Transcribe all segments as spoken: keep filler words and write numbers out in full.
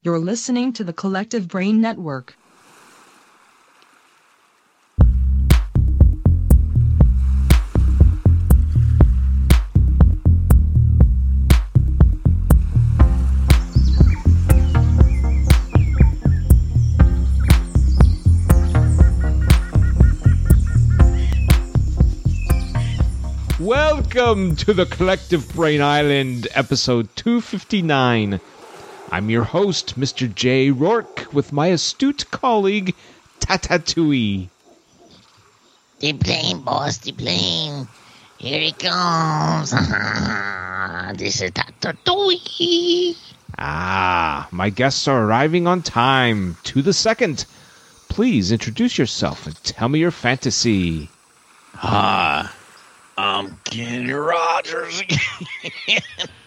You're listening to the Collective Brain Network. Welcome to the Collective Brain Island, episode two fifty-nine. I'm your host, Mister J. Rourke, with my astute colleague, Tatatouille. The plane, boss, the plane. Here it comes. This is Tatatouille. Ah, my guests are arriving on time. To the second. Please introduce yourself and tell me your fantasy. Hi, I'm Kenny Rogers again.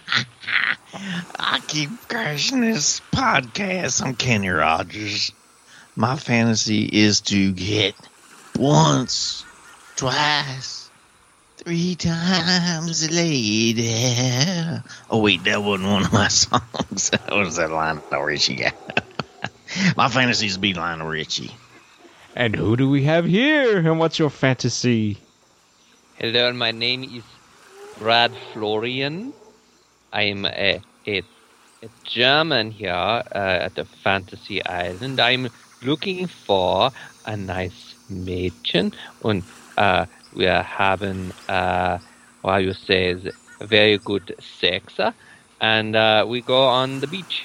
I keep crashing this podcast. I'm Kenny Rogers. My fantasy is to get once, twice, three times later. Oh, wait, that wasn't one of my songs. That was that Lionel Richie guy. My fantasy is to be Lionel Richie. And who do we have here? And what's your fantasy? Hello, my name is Brad Florian. I'm a, a, a German here uh, at the Fantasy Island. I'm looking for a nice Mädchen, and uh, we are having, uh, what you say, is very good sex, uh, and uh, we go on the beach.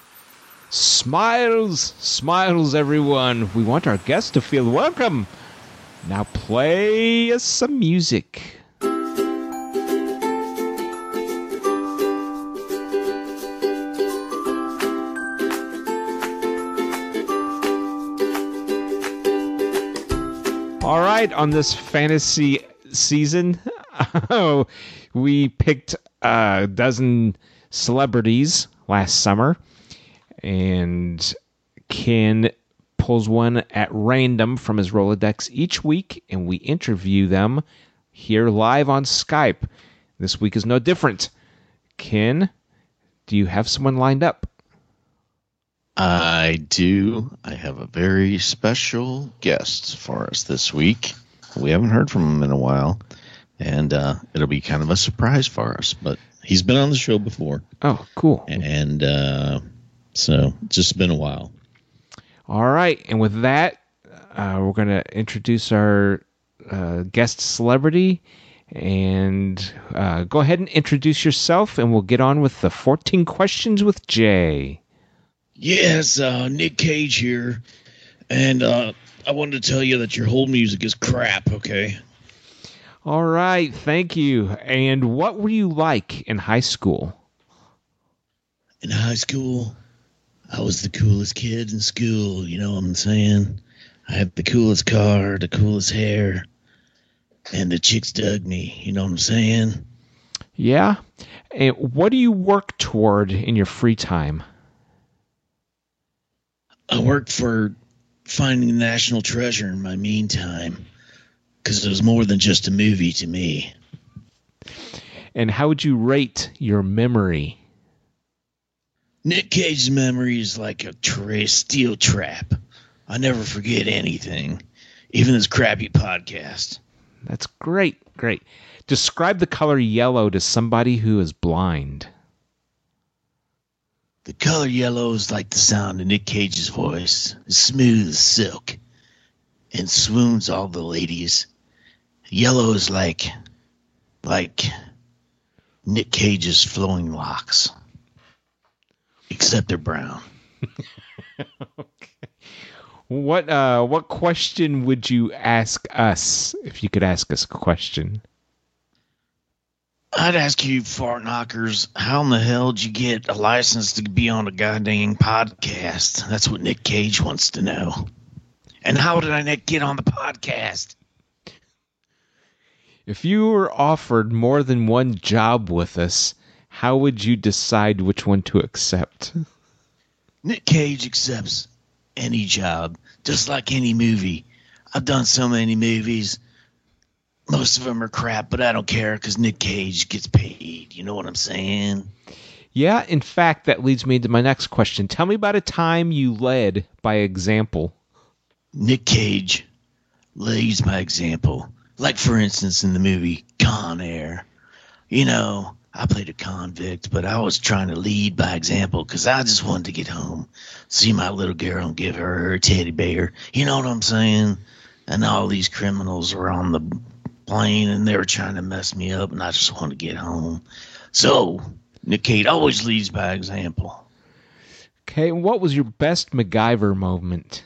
Smiles, smiles, everyone. We want our guests to feel welcome. Now play us some music. All right, on this fantasy season, we picked a dozen celebrities last summer, and Ken pulls one at random from his Rolodex each week, and we interview them here live on Skype. This week is no different. Ken, do you have someone lined up? I do. I have a very special guest for us this week. We haven't heard from him in a while, and uh, it'll be kind of a surprise for us. But he's been on the show before. Oh, cool. And uh, so it's just been a while. All right. And with that, uh, we're going to introduce our uh, guest celebrity. And uh, go ahead and introduce yourself, and we'll get on with the fourteen questions with Jay. Yes, uh, Nick Cage here, and uh, I wanted to tell you that your hold music is crap, okay? All right, thank you. And what were you like in high school? In high school, I was the coolest kid in school, you know what I'm saying? I had the coolest car, the coolest hair, and the chicks dug me, you know what I'm saying? Yeah? And what do you work toward in your free time? I worked for Finding the National Treasure in my meantime, because it was more than just a movie to me. And how would you rate your memory? Nick Cage's memory is like a tra- steel trap. I never forget anything, even this crappy podcast. That's great, great. Describe the color yellow to somebody who is blind. The color yellow is like the sound of Nick Cage's voice, smooth as silk, and swoons all the ladies. Yellow is like, like Nick Cage's flowing locks, except they're brown. Okay. What uh, what question would you ask us if you could ask us a question? I'd ask you, fart knockers, how in the hell did you get a license to be on a goddamn podcast? That's what Nick Cage wants to know. And how did I get on the podcast? If you were offered more than one job with us, how would you decide which one to accept? Nick Cage accepts any job, just like any movie. I've done so many movies. Most of them are crap, but I don't care because Nick Cage gets paid. You know what I'm saying? Yeah, in fact, that leads me to my next question. Tell me about a time you led by example. Nick Cage leads by example. Like, for instance, in the movie Con Air. You know, I played a convict, but I was trying to lead by example because I just wanted to get home, see my little girl and give her her teddy bear. You know what I'm saying? And all these criminals were on the plane, and they were trying to mess me up, and I just wanted to get home. So, Nick Cage always leads by example. Okay, what was your best MacGyver moment?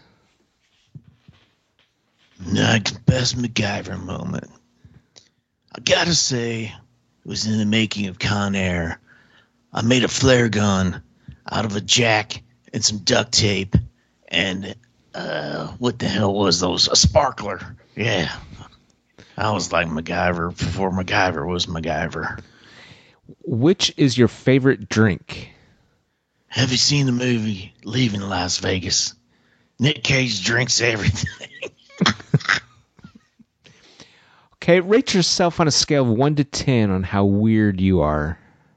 Nick's best MacGyver moment. I gotta say, it was in the making of Con Air. I made a flare gun out of a jack and some duct tape and, uh, what the hell was those? A sparkler. Yeah. I was like MacGyver before MacGyver was MacGyver. Which is your favorite drink? Have you seen the movie Leaving Las Vegas? Nick Cage drinks everything. Okay, rate yourself on a scale of one to ten on how weird you are.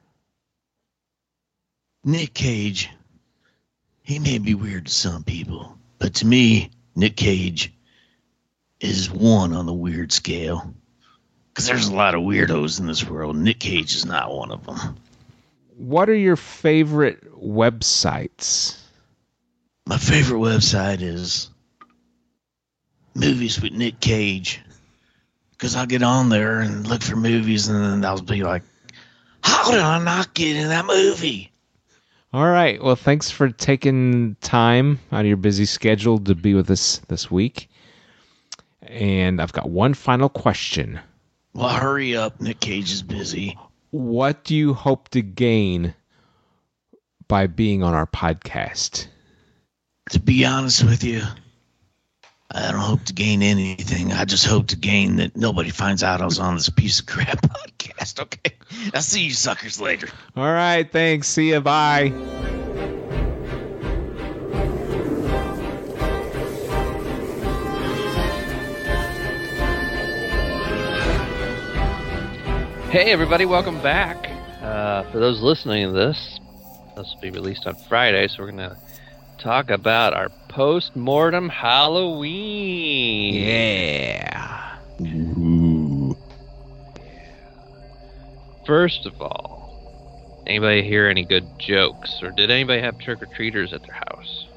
Nick Cage, he may be weird to some people, but to me, Nick Cage is one on the weird scale. Because there's a lot of weirdos in this world. Nick Cage is not one of them. What are your favorite websites? My favorite website is Movies with Nick Cage. Because I'll get on there and look for movies, and then I'll be like, how did I not get in that movie? All right. Well, thanks for taking time out of your busy schedule to be with us this week. And I've got one final question. Well, hurry up. Nick Cage is busy. What do you hope to gain by being on our podcast? To be honest with you, I don't hope to gain anything. I just hope to gain that nobody finds out I was on this piece of crap podcast, okay? I'll see you suckers later. All right, thanks. See ya. Bye. Hey everybody, welcome back. Uh, for those listening to this, this will be released on Friday, so we're going to talk about our post-mortem Halloween. Yeah. Ooh. First of all, anybody hear any good jokes, or did anybody have trick-or-treaters at their house?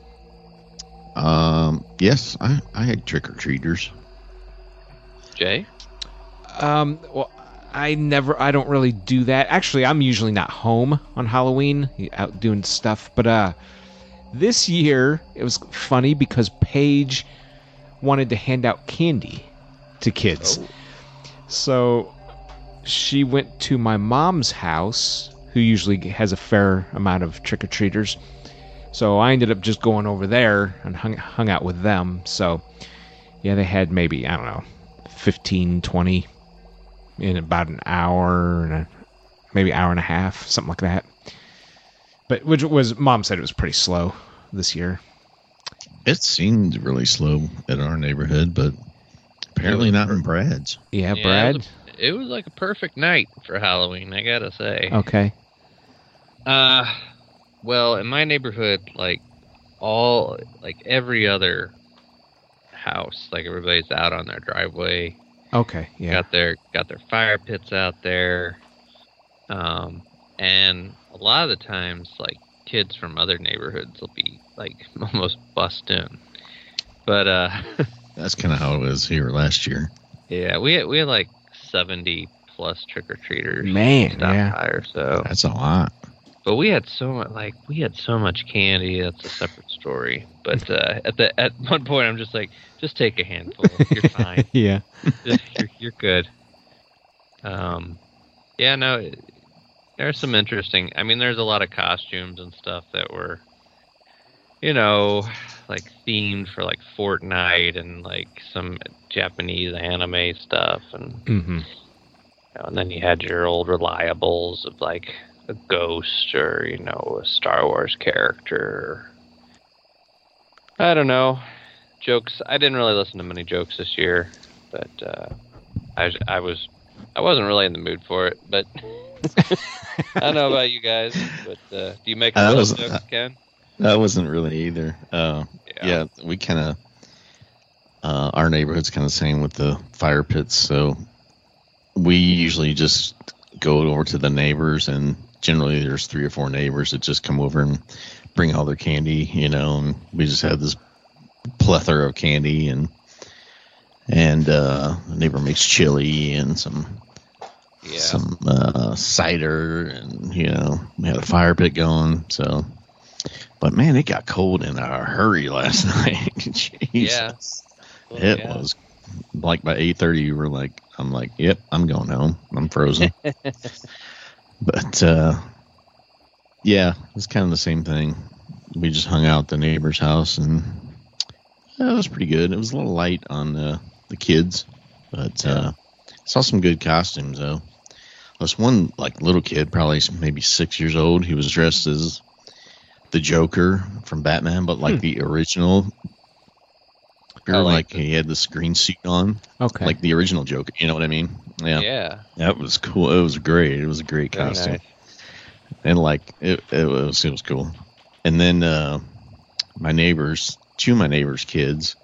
Um, yes, I, I had trick-or-treaters. Jay? Um, well, I never, I don't really do that. Actually, I'm usually not home on Halloween, out doing stuff. But uh, this year, it was funny because Paige wanted to hand out candy to kids. Oh. So she went to my mom's house, who usually has a fair amount of trick-or-treaters. So I ended up just going over there and hung, hung out with them. So, yeah, they had maybe, I don't know, fifteen, twenty in about an hour and a, maybe hour and a half, something like that. But which was, Mom said it was pretty slow this year. It seemed really slow at our neighborhood, but apparently not in Brad's. Yeah, Yeah, Brad? It was, a, it was like a perfect night for Halloween, I gotta say. Okay. Uh, well, in my neighborhood, like, all, like, every other house, like, everybody's out on their driveway. Okay, yeah. Got their got their fire pits out there, um, and a lot of the times, like kids from other neighborhoods will be like almost bust in. But uh, That's kind of how it was here last year. yeah, we had, we had like seventy plus trick or treaters. Man, stop yeah. by or so. That's a lot. But we had so much, like we had so much candy. That's a separate story. But uh, at the at one point, I'm just like, just take a handful. You're fine. Yeah. you're, you're good. Um, yeah, no, it- there's some interesting. I mean, there's a lot of costumes and stuff that were, you know, like themed for like Fortnite and like some Japanese anime stuff, and Mm-hmm. you know, and then you had your old reliables of like a ghost or you know a Star Wars character. I don't know. Jokes. I didn't really listen to many jokes this year, but uh, I I was I wasn't really in the mood for it. But I don't know about you guys, but uh, do you make Uh, that a was- jokes, Ken? That wasn't really either. Uh, Yeah. yeah. we kind of uh, our neighborhood's kind of the same with the fire pits, so we usually just go over to the neighbors, and generally there's three or four neighbors that just come over and bring all their candy, you know, and we just have this plethora of candy, and and uh, the neighbor makes chili and some Yeah. some uh, cider, and you know we had a fire pit going. So, but man, it got cold in a hurry last night. Jesus. Well, It yeah. was like by eight thirty. You were like, I'm like, yep, I'm going home. I'm frozen. But uh, yeah, it was kind of the same thing. We just hung out at the neighbor's house, and uh, it was pretty good. It was a little light on uh, the kids, but uh, saw some good costumes though. This one like little kid, probably maybe six years old. He was dressed as the Joker from Batman, but like the original. I like Like the- he had this green suit on, Okay. like the original Joker. You know what I mean? Yeah, Yeah. that was cool. It was great. It was a great Very costume, nice. and like it, it was it was cool. And then uh, my neighbors, two of my neighbors' kids,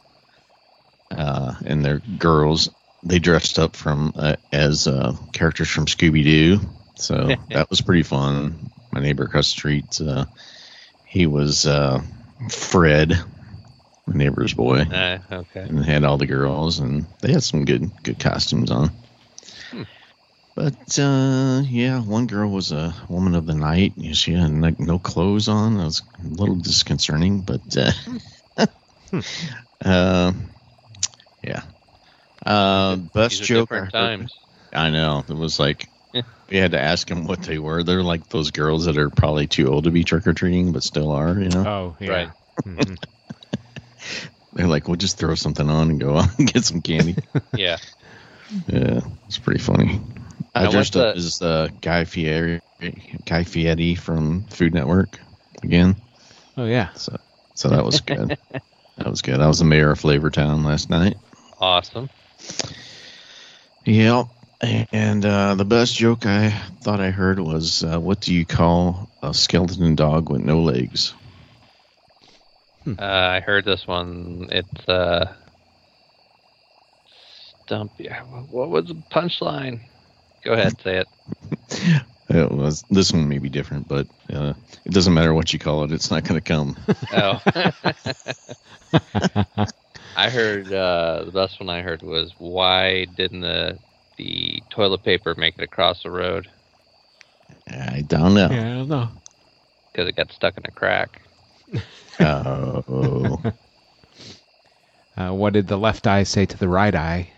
uh, and their girls, they dressed up from uh, as uh, characters from Scooby Doo. So that was pretty fun. My neighbor across the street, uh, he was uh, Fred, my neighbor's boy, Uh, okay. and had all the girls, and they had some good good costumes on. Hmm. But uh, yeah, one girl was a woman of the night. You know, she had like no clothes on. That was a little disconcerting, but uh, uh, yeah. Uh, best These are joke I different heard- times. I know. It was like we had to ask them what they were. They're like those girls that are probably too old to be trick or treating, but still are. You know, Oh, yeah. Right. Mhm. they're like, we'll just throw something on and go out and get some candy. Yeah. Yeah, it's pretty funny. I Now, dressed what's up the- as uh, Guy Fieri, Guy Fieri from Food Network again. Oh, yeah. So, so that was good. That was good. I was the mayor of Flavortown last night. Awesome. Yeah, and uh, the best joke I thought I heard was, uh, "What do you call a skeleton dog with no legs?" Uh, I heard this one. It's uh, Stumpy. What was the punchline? Go ahead, say it. It was this one may be different, but uh, it doesn't matter what you call it; it's not going to come. Oh. I heard uh, the best one I heard was, why didn't the the toilet paper make it across the road? I don't know. Yeah, I don't know. Because it got stuck in a crack. Oh, Uh, what did the left eye say to the right eye?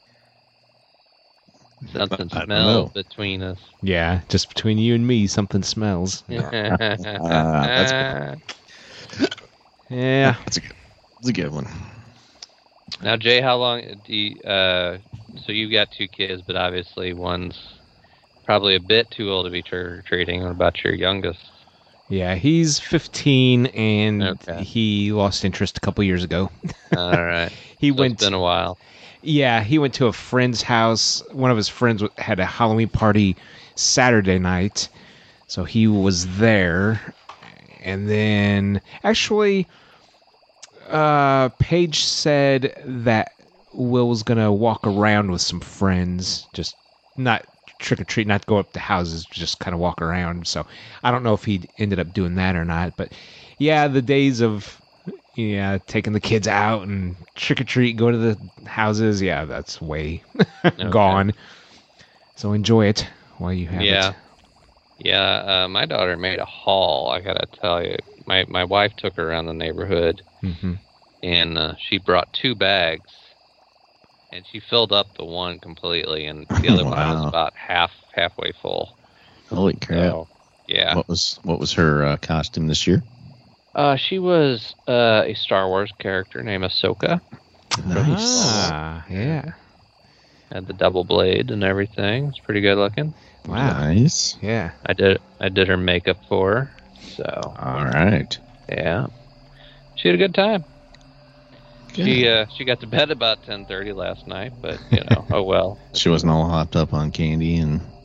Something I don't smelled know. between us. Yeah, just between you and me, something smells. that's Yeah. that's a good, that's a good one. Now, Jay, how long do you, uh, so you've got two kids, but obviously one's probably a bit too old to be trick-or-treating. What about your youngest? Yeah, he's fifteen, and Okay. he lost interest a couple years ago. All right. He So went. It's been a while. Yeah, he went to a friend's house. One of his friends w- had a Halloween party Saturday night, so he was there. And then, actually, uh, Paige said that Will was gonna walk around with some friends, just not trick or treat, not go up to houses, just kind of walk around. So I don't know if he ended up doing that or not. But yeah, the days of yeah taking the kids out and trick or treat, go to the houses, yeah, that's way gone. So enjoy it while you have Yeah. it. Yeah, uh, my daughter made a haul, I gotta tell you. My, my wife took her around the neighborhood, Hmm. and uh, she brought two bags. And she filled up the one completely, and the other one was Wow. about half halfway full. Holy crap! So, yeah. What was what was her uh, costume this year? Uh, she was uh, a Star Wars character named Ahsoka. Ah, yeah. Had the double blade and everything. It's pretty good looking. Wow. Nice. Yeah. I did I did her makeup for her. So All right. yeah, she had a good time. Good. She uh, she got to bed about ten thirty last night, but you know, oh well. She wasn't all hopped up on candy and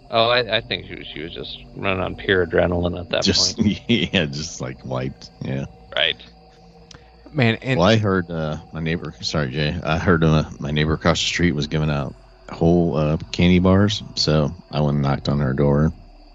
Oh, I, I think she was, she was just running on pure adrenaline at that Just point. yeah, just like wiped. Yeah. Right. Man, and Well, I heard uh, my neighbor. Sorry, Jay. I heard uh, my neighbor across the street was giving out whole uh, candy bars, so I went and knocked on her door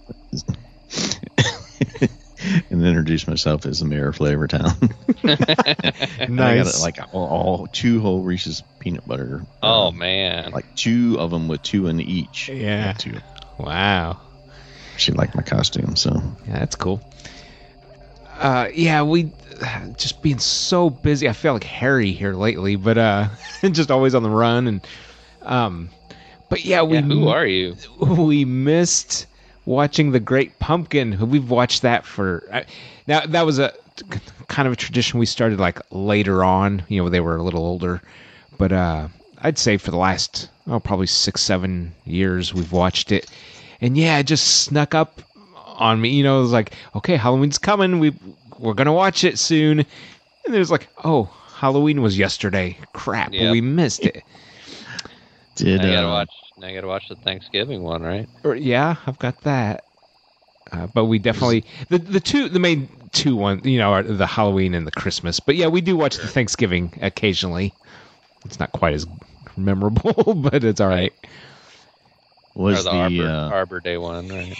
and introduced myself as the mayor of Flavortown. And I got nice. like all, all two whole Reese's peanut butter. Oh um, man. like two of them with two in each. Yeah. two. Wow. She liked my costume, so Yeah, that's cool. Uh, yeah, we just being so busy. I feel like Harry here lately, but uh, just always on the run. And um, but yeah, we Yeah, who are you? we missed watching The Great Pumpkin. We've watched that for I- now. That was a kind of a tradition we started like later on. You know, they were a little older, but uh, I'd say for the last oh probably six seven years we've watched it. And yeah, it just snuck up on me. You know, it was like, okay, Halloween's coming. We we're gonna watch it soon. And it was like, oh, Halloween was yesterday. Crap, Yep. we missed it. did Now you gotta uh, watch. Now you gotta watch the Thanksgiving one, right? Or, yeah, I've got that. Uh, but we definitely the the two the main two ones, you know, are the Halloween and the Christmas. But yeah, we do watch the Thanksgiving occasionally. It's not quite as memorable, but it's all right. was or the, the, Arbor, uh, Arbor Day one, right?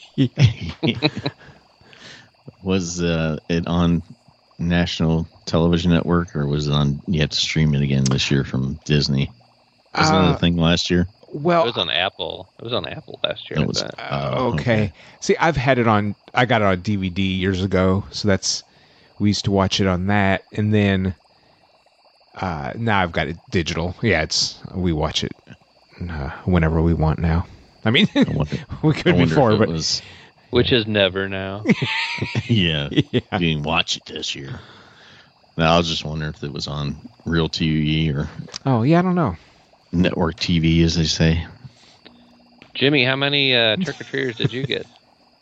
was uh, it on national television network, or was it on? You had to stream it again this year from Disney. Was that Uh, a thing last year? Well, It was on Apple. It was on Apple last year. It I was- bet. Uh, Oh, okay. okay. See, I've had it on. I got it on D V D years ago, so that's we used to watch it on that, and then uh, now I've got it digital. Yeah, it's we watch it uh, whenever we want now. I mean, I wonder, we I could wonder before, if it but was, Which is never now. yeah, yeah. you didn't watch it this year. No, I was just wondering if it was on real T V or Oh yeah, I don't know. network T V, as they say. Jimmy, how many uh, trick or treaters did you get?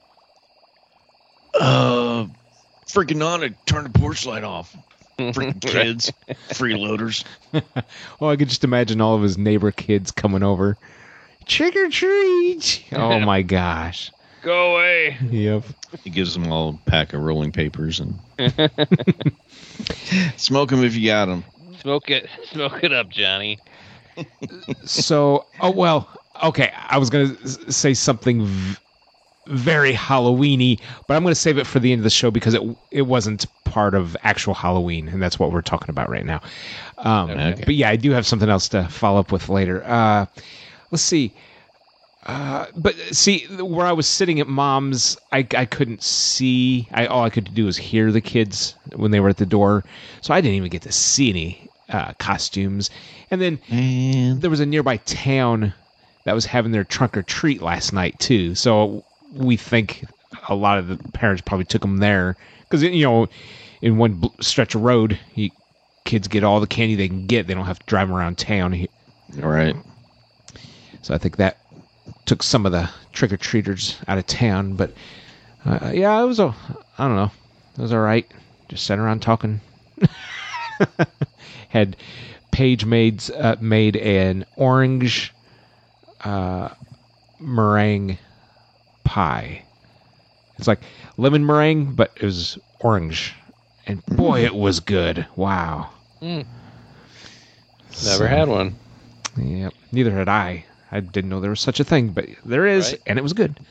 Uh, freaking on it. Turn the porch light off. Freaking kids. Freeloaders. Well, I could just imagine all of his neighbor kids coming over. Trick or treat! Oh my gosh. Go away. Yep. He gives them all a pack of rolling papers and Smoke them if you got them. Smoke it. Smoke it up, Johnny. So, oh well, okay. I was gonna s- say something v- very Halloweeny, but I'm gonna save it for the end of the show because it it wasn't part of actual Halloween, and that's what we're talking about right now. Um, Okay. But yeah, I do have something else to follow up with later. Uh, let's see. Uh, but see, where I was sitting at Mom's, I, I couldn't see. I all I could do was hear the kids when they were at the door, so I didn't even get to see any uh, costumes. And then and there was a nearby town that was having their trunk or treat last night too. So we think a lot of the parents probably took them there because you know, in one bl- stretch of road, you, kids get all the candy they can get. They don't have to drive around town. He- all right. So I think that took some of the trick or treaters out of town. But uh, yeah, it was a I don't know, it was all right. Just sat around talking. Had Paige made uh, made an orange uh, meringue pie. It's like lemon meringue, but it was orange, and boy, it was good. Wow. Mm. So, Never had one. Yep. Neither had I. I didn't know there was such a thing, but there is, Right. and it was good.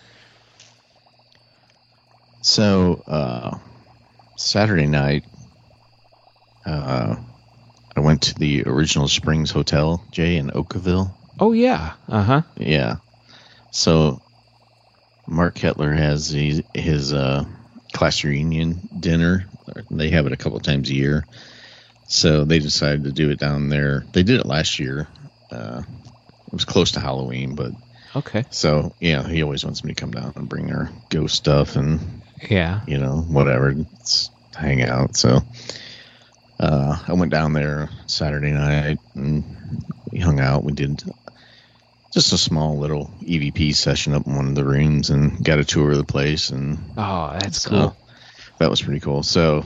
So uh, Saturday night, uh, I went to the Original Springs Hotel, Jay, in Oakville. Oh yeah. Uh huh. Yeah. So Mark Kettler has his, his uh, class reunion dinner. They have it a couple times a year. So they decided to do it down there. They did it last year. Uh, it was close to Halloween, but Okay. so yeah, he always wants me to come down and bring their ghost stuff and Yeah. you know whatever, it's hang out. So uh, I went down there Saturday night and we hung out. We did just a small little E V P session up in one of the rooms and got a tour of the place, and Oh, that's so cool. that was pretty cool. So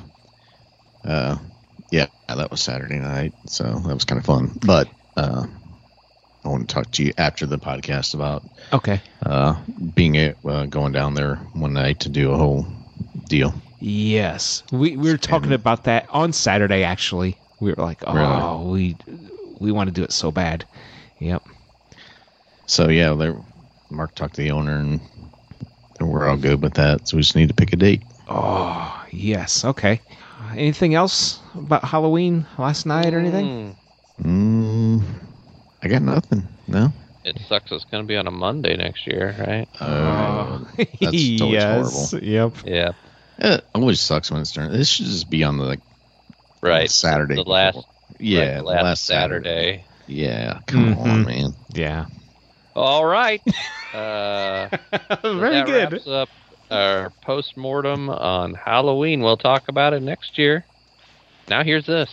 uh, yeah, that was Saturday night. So that was kind of fun. But uh, I want to talk to you after the podcast about Okay. uh, being a, uh, going down there one night to do a whole deal. Yes, we we were talking about that on Saturday. Actually, we were like, oh, we we want to do it so bad. Yep. So yeah, they, Mark talked to the owner, and, and we're all good with that. So we just need to pick a date. Oh yes. Okay. Anything else about Halloween last night or anything? Mm, Mm, I got nothing. No. it sucks. It's going to be on a Monday next year, right? Uh, that's always yes. horrible. Yep. Yeah. It always sucks when it's during. This should just be on the like Right. Saturday. The last, before. Yeah, right, the the last, last Saturday. Yeah, come Mhm. on, man. Yeah. All right. Uh, so Very that good. wraps up our post-mortem on Halloween. We'll talk about it next year. Now here's this.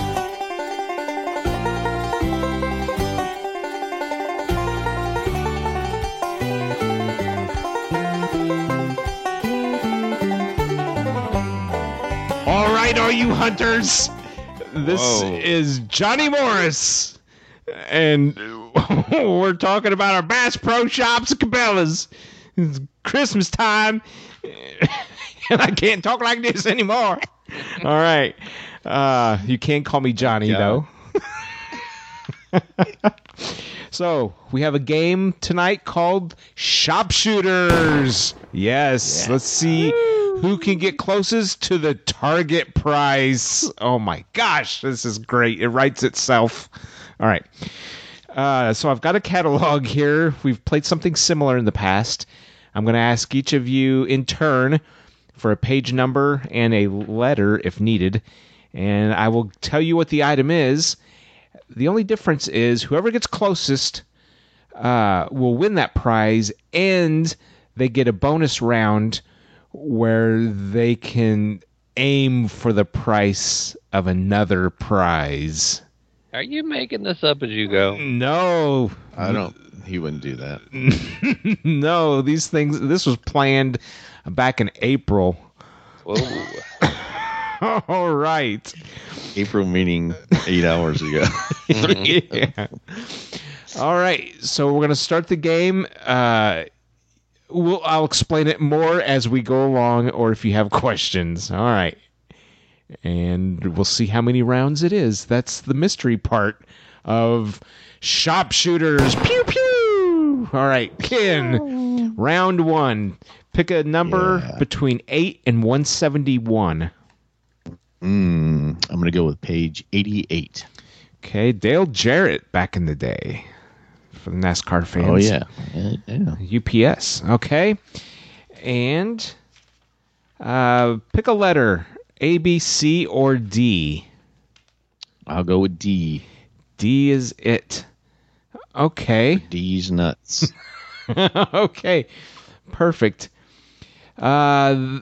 All right, all you hunters. This Whoa. is Johnny Morris, and we're talking about our Bass Pro Shops and Cabela's. It's Christmas time, and I can't talk like this anymore. All right, uh, you can't call me Johnny God. though. So we have a game tonight called Sharpshooters. Yes, let's see who can get closest to the target price. Oh my gosh, this is great. It writes itself. All right. Uh, so I've got a catalog here. We've played something similar in the past. I'm going to ask each of you in turn for a page number and a letter if needed. And I will tell you what the item is. The only difference is whoever gets closest uh, will win that prize, and they get a bonus round where they can aim for the price of another prize. Are you making this up as you go? No. I don't. He wouldn't do that. No, these things, this was planned back in April. Whoa. All right. April meeting eight hours ago. Yeah. All right, so we're going to start the game. Uh, we'll, I'll explain it more as we go along, or if you have questions. All right. And we'll see how many rounds it is. That's the mystery part of Sharpshooters. Pew, pew! All right, Ken, round one. Pick a number Yeah. between eight and one seventy-one. Mm, I'm going to go with page eighty-eight. Okay, Dale Jarrett back in the day for the NASCAR fans. Oh, yeah. Yeah, yeah. U P S. Okay. And uh, pick a letter, A, B, C, or D. I'll go with D. D is it. Okay. D's nuts. Okay. Perfect. Uh,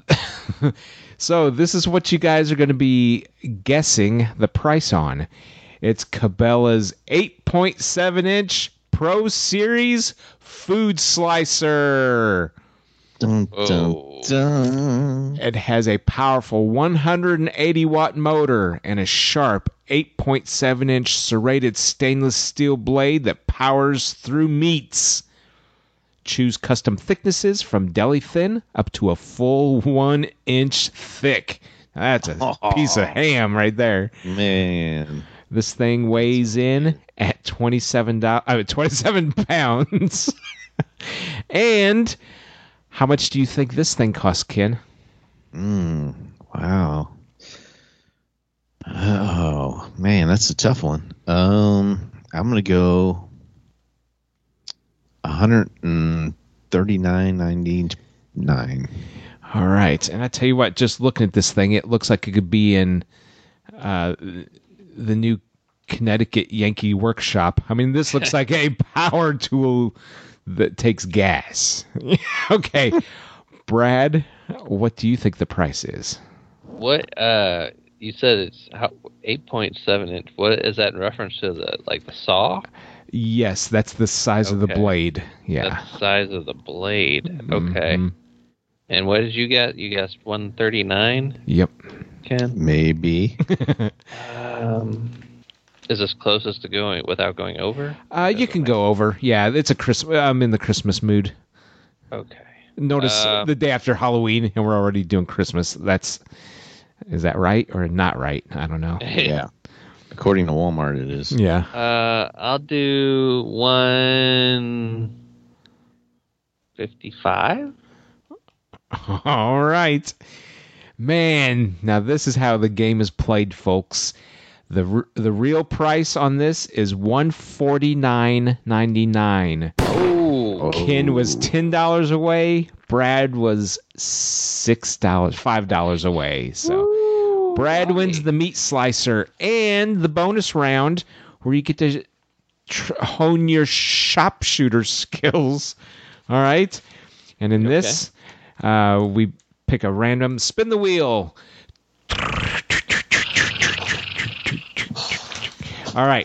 so this is what you guys are going to be guessing the price on. It's Cabela's eight point seven inch Pro Series food slicer. Dun, dun, Oh. dun. It has a powerful one hundred eighty watt motor and a sharp eight point seven inch serrated stainless steel blade that powers through meats. Choose custom thicknesses from deli thin up to a full one inch thick. That's a piece of ham right there. Man. This thing weighs in at twenty-seven dollars, I mean, twenty-seven pounds. And how much do you think this thing costs, Ken? Mm, wow. Oh, man, that's a tough one. Um, I'm going to go one thirty-nine ninety-nine. All right. And I tell you what, just looking at this thing, it looks like it could be in uh, the new Connecticut Yankee workshop. I mean, this looks like a power tool that takes gas. Okay. Brad, what do you think the price is? What, uh, you said it's how, eight point seven inch. What is that in reference to the, like the saw? Yes, that's the size of the Okay. blade. Yeah. That's the size of the blade. Okay. Mhm. And what did you get? You guessed one thirty-nine, Yep. Ken? Maybe. Um, Is this closest to going without going over? Uh, you can go over. Yeah, it's a Christmas. I'm in the Christmas mood. Okay. Notice Uh, the day after Halloween, and we're already doing Christmas. That's is that right or not right? I don't know. Yeah. According to Walmart, it is. Yeah. Uh, I'll do one fifty-five. All right, man. Now this is how the game is played, folks. the r- The real price on this is one forty nine ninety nine. Oh, Ken was ten dollars away. Brad was six dollars, five dollars away. So Brad wins the meat slicer and the bonus round where you get to tr- hone your sharpshooter skills. All right, and in this, uh, we pick a random spin the wheel. All right.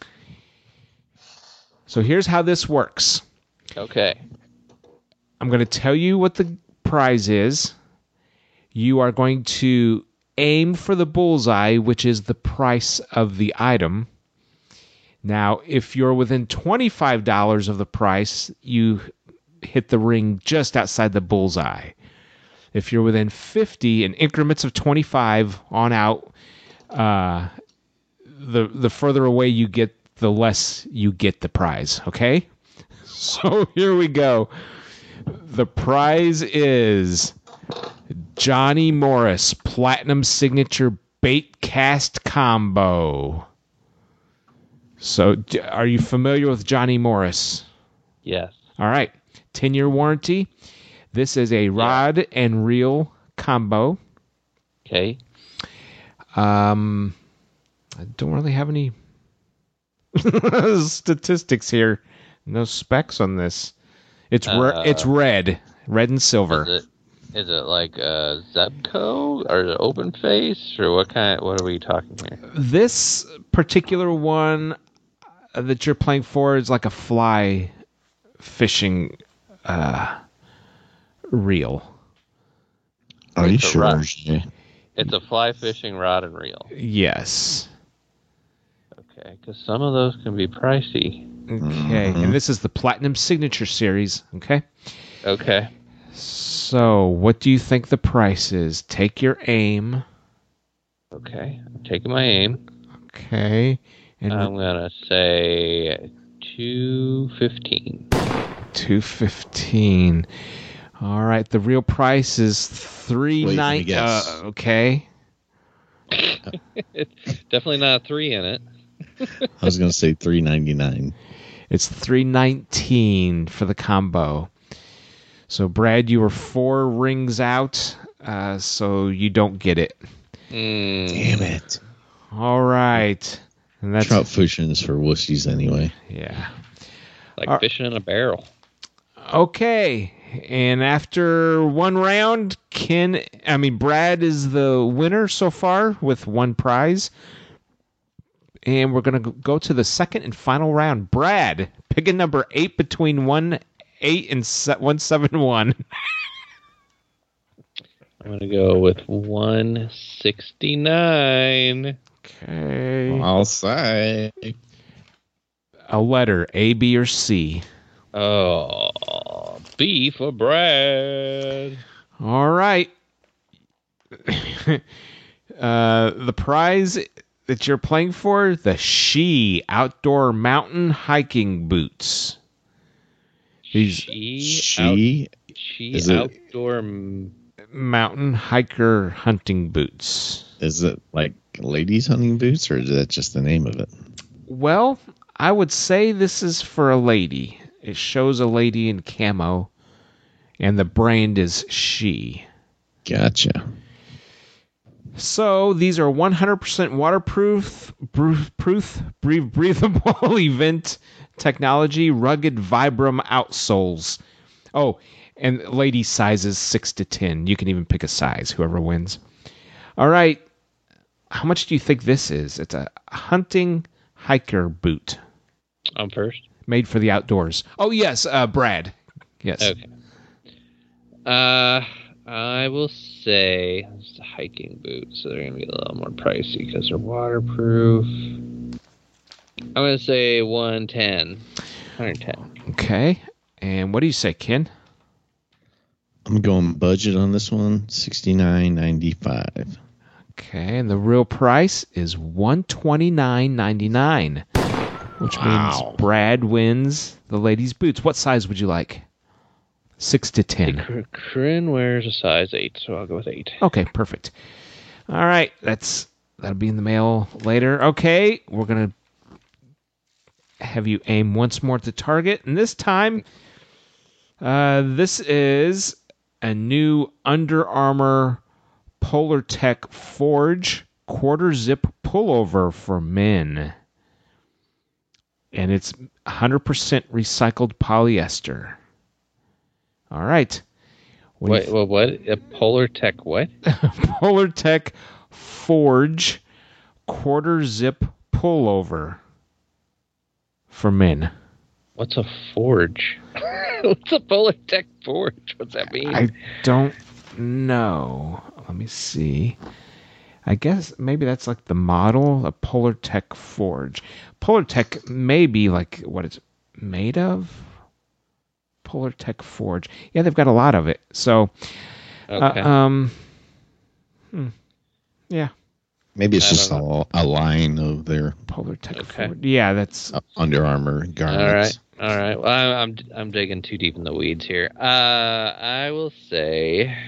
So here's how this works. okay. I'm going to tell you what the prize is. You are going to aim for the bullseye, which is the price of the item. Now, if you're within twenty-five dollars of the price, you hit the ring just outside the bullseye. If you're within fifty in increments of twenty-five on out, uh, the the further away you get, the less you get the prize. Okay? So here we go. The prize is Johnny Morris Platinum Signature Bait Cast Combo. So, d- are you familiar with Johnny Morris? Yes. All right. ten-year warranty. This is a rod and reel combo. Okay. Um, I don't really have any statistics here. No specs on this. It's re- Uh, it's red, red and silver. Is it is it like a Zebco or is it Open Face or what kind? What are we talking here? This particular one that you're playing for is like a fly fishing uh, reel. Are you It's a sure? rod. Jay? It's a fly fishing rod and reel. Yes. Okay, because some of those can be pricey. Okay. And this is the Platinum Signature Series. Okay. Okay. So, what do you think the price is? Take your aim. Okay. I'm taking my aim. Okay. And I'm gonna say two fifteen. two fifteen. All right. The real price is three Wait, let me nine. guess. Uh, okay. It's definitely not a three in it. I was going to say three ninety nine. It's three nineteen for the combo. So, Brad, you were four rings out, uh, so you don't get it. Mm, Damn it! All right. And that's Trout fishing is for wussies anyway. yeah. like Uh, fishing in a barrel. Okay. And after one round, Ken, I mean, Brad is the winner so far with one prize. And we're going to go to the second and final round. Brad, pick a number eight between one eight and se- one seven one. I'm gonna go with one sixty nine. Okay. I'll say. A letter, A, B, or C. Oh, B for Brad. All right. uh, the prize that you're playing for, the She Outdoor Mountain Hiking Boots. These She, She out, she is it- outdoor. m- mountain hiker hunting boots. is it like ladies hunting boots, or is that just the name of it? Well, I would say this is for a lady. It shows a lady in camo, and the brand is She. Gotcha. So these are one hundred percent waterproof, proof, proof, breath- breathable event technology, rugged Vibram outsoles. Oh, and lady sizes six to ten. You can even pick a size, whoever wins. All right. How much do you think this is? It's a hunting hiker boot I'm first. made for the outdoors. Oh, yes, uh, Brad. Yes. Okay. Uh, I will say it's a hiking boot, so they're gonna be a little more pricey because they're waterproof. I'm going to say one ten. one ten. Okay. And what do you say, Ken? I'm going budget on this one, sixty-nine ninety-five. Okay, and the real price is one twenty-nine ninety-nine, which Wow. means Brad wins the ladies' boots. What size would you like? Six to ten. Corinne wears a size eight, so I'll go with eight. Okay, perfect. All right, that's that'll be in the mail later. Okay, we're gonna have you aim once more at the target, and this time, uh, this is a new Under Armour Polar Tech Forge quarter zip pullover for men, and it's one hundred percent recycled polyester. All right. What do you What, what, what? A Polar Tech what? Polar Tech Forge quarter zip pullover for men. What's a forge? What's a Polar Tech Forge? What's that mean? I don't know. Let me see. I guess maybe that's like the model, a Polar Tech Forge. Polar Tech may be like what it's made of. Polar Tech Forge. Yeah, they've got a lot of it. So, Okay. uh, um, hmm, yeah, Maybe it's I just don't a, a line of their Polar Tech Okay. Forge. Yeah, that's uh, Under Armour All garments. right. All right. Well, I'm, I'm I'm digging too deep in the weeds here. Uh, I will say,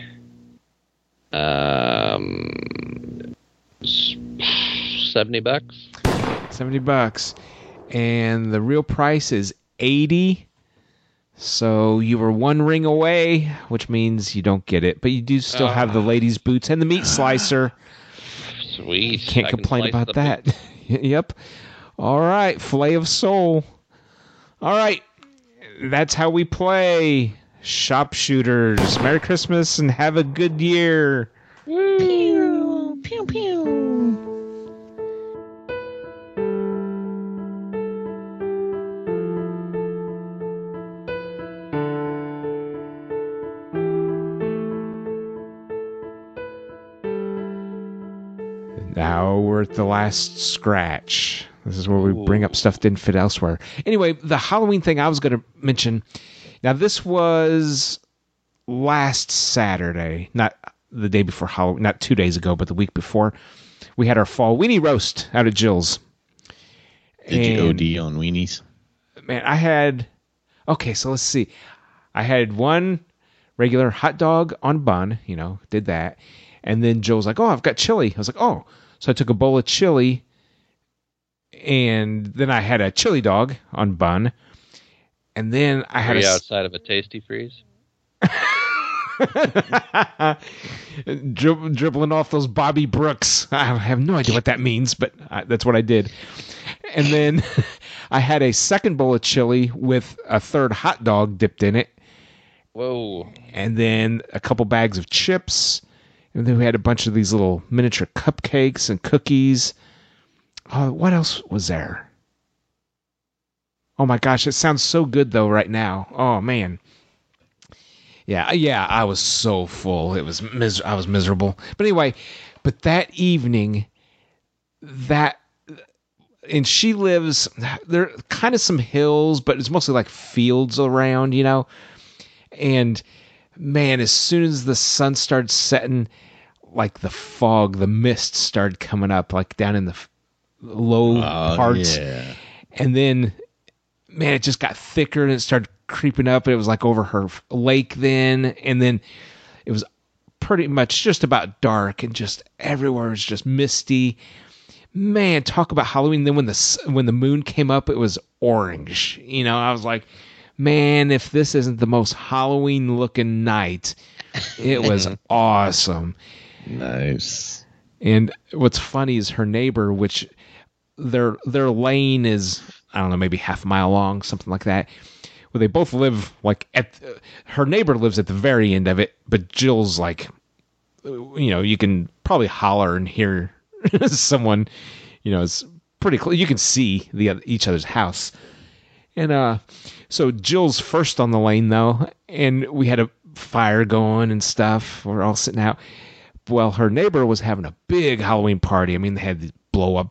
um, s- seventy bucks. seventy bucks. And the real price is eighty. So you were one ring away, which means you don't get it. But you do still have the ladies' boots and the meat slicer. Sweet. Can't I can complain slice about the that. meat. Yep. All right. Filet of soul. All right. That's how we play. Sharpshooters. Merry Christmas and have a good year. Pew, pew, pew. Now we're at the last scratch. This is where we bring up stuff that didn't fit elsewhere. Anyway, the Halloween thing I was going to mention. Now, this was last Saturday, not the day before Halloween, not two days ago, but the week before. We had our fall weenie roast out at Jill's. Did you And, O D on weenies? Man, I had... Okay, so let's see. I had one regular hot dog on bun, you know, did that. And then Joe was like, oh, I've got chili. I was like, oh. So I took a bowl of chili, and then I had a chili dog on bun. And then I had Are a... you s- outside of a Tasty Freeze? Drib- dribbling off those Bobby Brooks. I have no idea what that means, but I, that's what I did. And then I had a second bowl of chili with a third hot dog dipped in it. Whoa. And then a couple bags of chips. And then we had a bunch of these little miniature cupcakes and cookies. Oh, what else was there? Oh my gosh, it sounds so good though right now. Oh man. Yeah, yeah, I was so full. It was mis- I was miserable. But anyway, but that evening, that and she lives there are kind of some hills, but it's mostly like fields around, you know. And man, as soon as the sun started setting, like the fog, the mist started coming up, like down in the f- low Oh, parts. yeah. And then, man, it just got thicker and it started creeping up. And it was like over her f- lake then. And then it was pretty much just about dark and just everywhere was just misty. Man, talk about Halloween. Then when the s- when the moon came up, it was orange. You know, I was like, man, if this isn't the most Halloween looking night, it was awesome. Nice. And what's funny is her neighbor, which their their lane is, I don't know, maybe half a mile long, something like that. Well, they both live like at her neighbor lives at the very end of it, but Jill's like, you know, you can probably holler and hear someone, you know, it's pretty close. You can see the other, each other's house. And uh, so Jill's first on the lane though, and we had a fire going and stuff. We're all sitting out. Well, her neighbor was having a big Halloween party. I mean, they had the blow up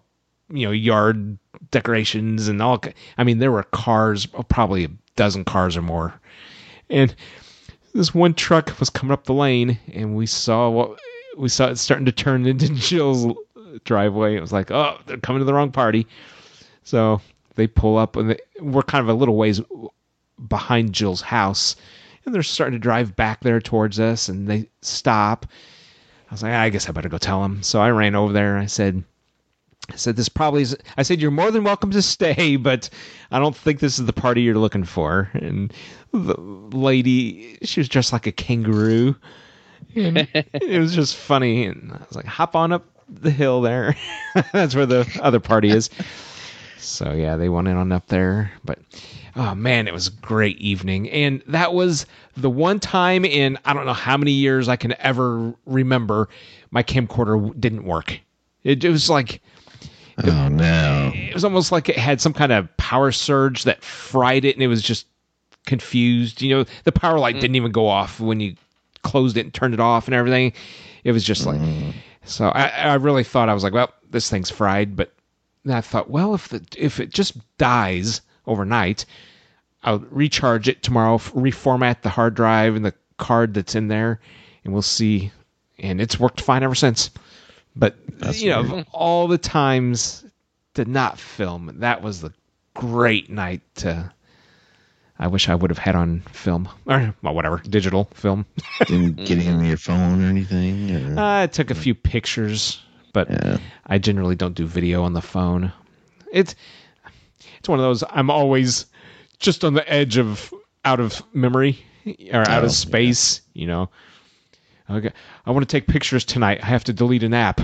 you know, yard decorations and all. I mean, there were cars, probably a dozen cars or more. And this one truck was coming up the lane, and we saw what we saw it starting to turn into Jill's driveway. It was like, oh, they're coming to the wrong party. So they pull up, and they, we're kind of a little ways behind Jill's house, and they're starting to drive back there towards us, and they stop. I was like, I guess I better go tell them. So I ran over there. I said, I said, this probably is, I said, you're more than welcome to stay, but I don't think this is the party you're looking for. And the lady, she was dressed like a kangaroo. And it was just funny. And I was like, hop on up the hill there. That's where the other party is. So yeah, they went in on up there. But oh man, it was a great evening. And that was the one time in I don't know how many years I can ever remember my camcorder didn't work. It, it was like, Oh, no. it was almost like it had some kind of power surge that fried it, and it was just confused. You know, the power light mm. didn't even go off when you closed it and turned it off and everything. It was just like, mm. so I, I really thought, I was like, well, this thing's fried. But then I thought, well, if the, if it just dies overnight, I'll recharge it tomorrow, reformat the hard drive and the card that's in there, and we'll see. And it's worked fine ever since. But, That's you know, weird. All the times did not film. That was the great night to, I wish I would have had on film. Or, well, whatever, digital film. Didn't get in your phone or anything? Or? Uh, I took a few pictures, but yeah. I generally don't do video on the phone. It's, it's one of those, I'm always just on the edge of out of memory or out oh, of space, yeah. you know. Okay, I want to take pictures tonight. I have to delete an app.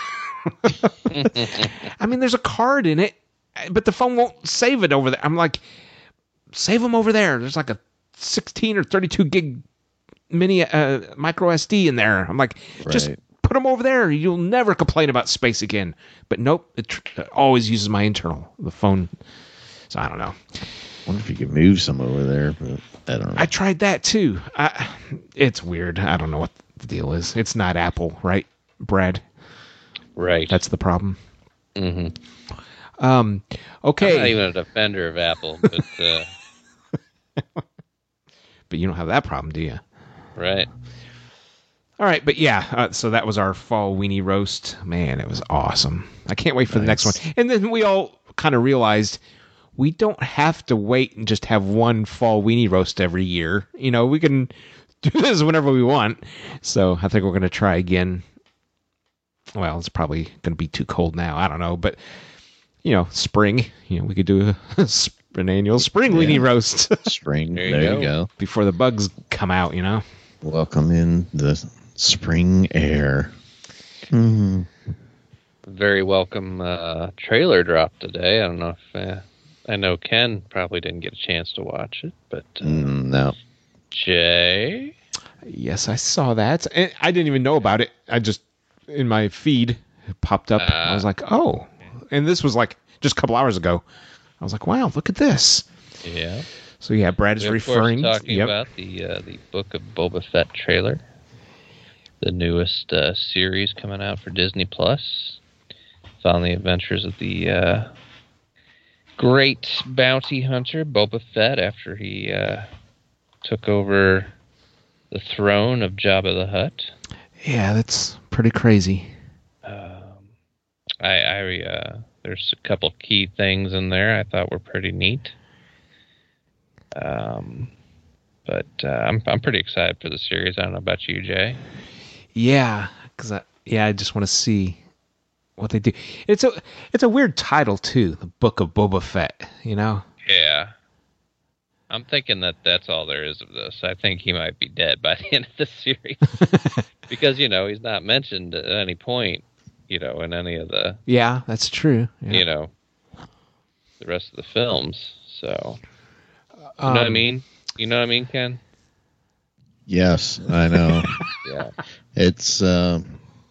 I mean, there's a card in it, but the phone won't save it over there. I'm like, save them over there. There's like a sixteen or thirty-two gig mini uh, micro S D in there. I'm like, right. just put them over there. You'll never complain about space again. But nope, it, tr- it always uses my internal, the phone. So I don't know. I wonder if you could move some over there, but I don't know. I tried that too. I, it's weird. I don't know what the deal is. It's not Apple, right, Brad? Right. That's the problem. Mm-hmm. Um. Okay. I'm not even a defender of Apple, but uh... but you don't have that problem, do you? Right. All right, but yeah. Uh, so that was our fall weenie roast. Man, it was awesome. I can't wait for nice. the next one. And then we all kind of realized we don't have to wait and just have one fall weenie roast every year. You know, we can do this whenever we want. So I think we're going to try again. Well, it's probably going to be too cold now. I don't know. But, you know, spring, you know, we could do a, an annual spring yeah. weenie roast. Spring. There, there you, you go. go. Before the bugs come out, you know. Welcome in the spring air. Mm. Very welcome uh, trailer drop today. I don't know if... Uh... I know Ken probably didn't get a chance to watch it, but uh, mm, no. Jay? Yes, I saw that. And I didn't even know about it. I just, in my feed, it popped up. Uh, I was like, oh. And this was like just a couple hours ago. I was like, wow, look at this. Yeah. So yeah, Brad is We're, referring. Of course, talking yep. about the uh, the Book of Boba Fett trailer, the newest uh, series coming out for Disney Plus. Following the adventures of the uh, great bounty hunter Boba Fett after he uh, took over the throne of Jabba the Hutt. Yeah, that's pretty crazy. Um, I, I uh, there's a couple key things in there I thought were pretty neat. Um, but uh, I'm I'm pretty excited for the series. I don't know about you, Jay. Yeah, because I, yeah, I just want to see what they do. It's a it's a weird title too, the Book of Boba Fett. You know? Yeah. I'm thinking that that's all there is of this. I think he might be dead by the end of the series because you know he's not mentioned at any point. You know, in any of the yeah, that's true. Yeah. You know, the rest of the films. So. You Um, know what I mean? You know what I mean, Ken? Yes, I know. Yeah. It's uh,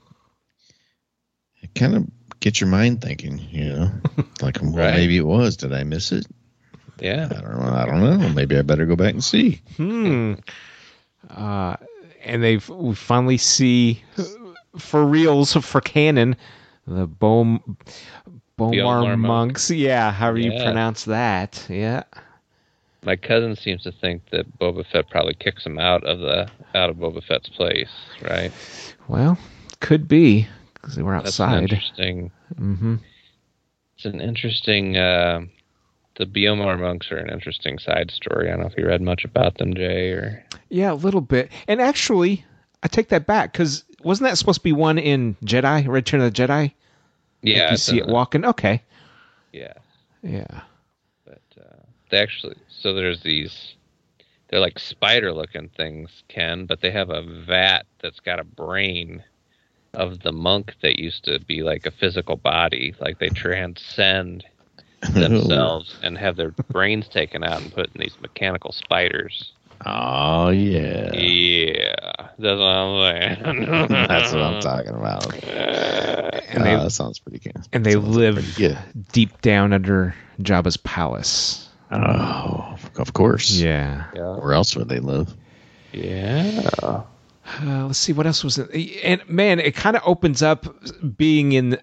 it kind of gets your mind thinking, you know, like well, Right. maybe it was. Did I miss it? Yeah. I don't know. I don't know. Maybe I better go back and see. Hmm. Uh, and they've we finally see for reals for canon the Bo- Bomar Bomar monks. Yeah, however you Yeah. pronounce that. Yeah. My cousin seems to think that Boba Fett probably kicks him out of the out of Boba Fett's place, right? Well, could be because they were That's an outside. interesting. Mm-hmm. It's an interesting. Uh, the Bomar monks are an interesting side story. I don't know if you read much about them, Jay, or Yeah, a little bit. And actually, I take that back because wasn't that supposed to be one in Jedi, Return of the Jedi? yeah, Like you it's see in it the- walking. Okay. Yeah, Yeah. but uh, they actually. So there's these. They're like spider-looking things, Ken, but they have a vat that's got a brain of the monk that used to be like a physical body. Like they transcend themselves and have their brains taken out and put in these mechanical spiders. Oh, yeah. Yeah, that's what I'm saying. That's what I'm talking about. And Uh, they that sounds pretty good. and they Sounds like live pretty good. deep down under Jabba's palace. Oh, of course. Yeah. Yeah. Where else would they live? Yeah. Uh, let's see what else was it. And man, it kind of opens up being in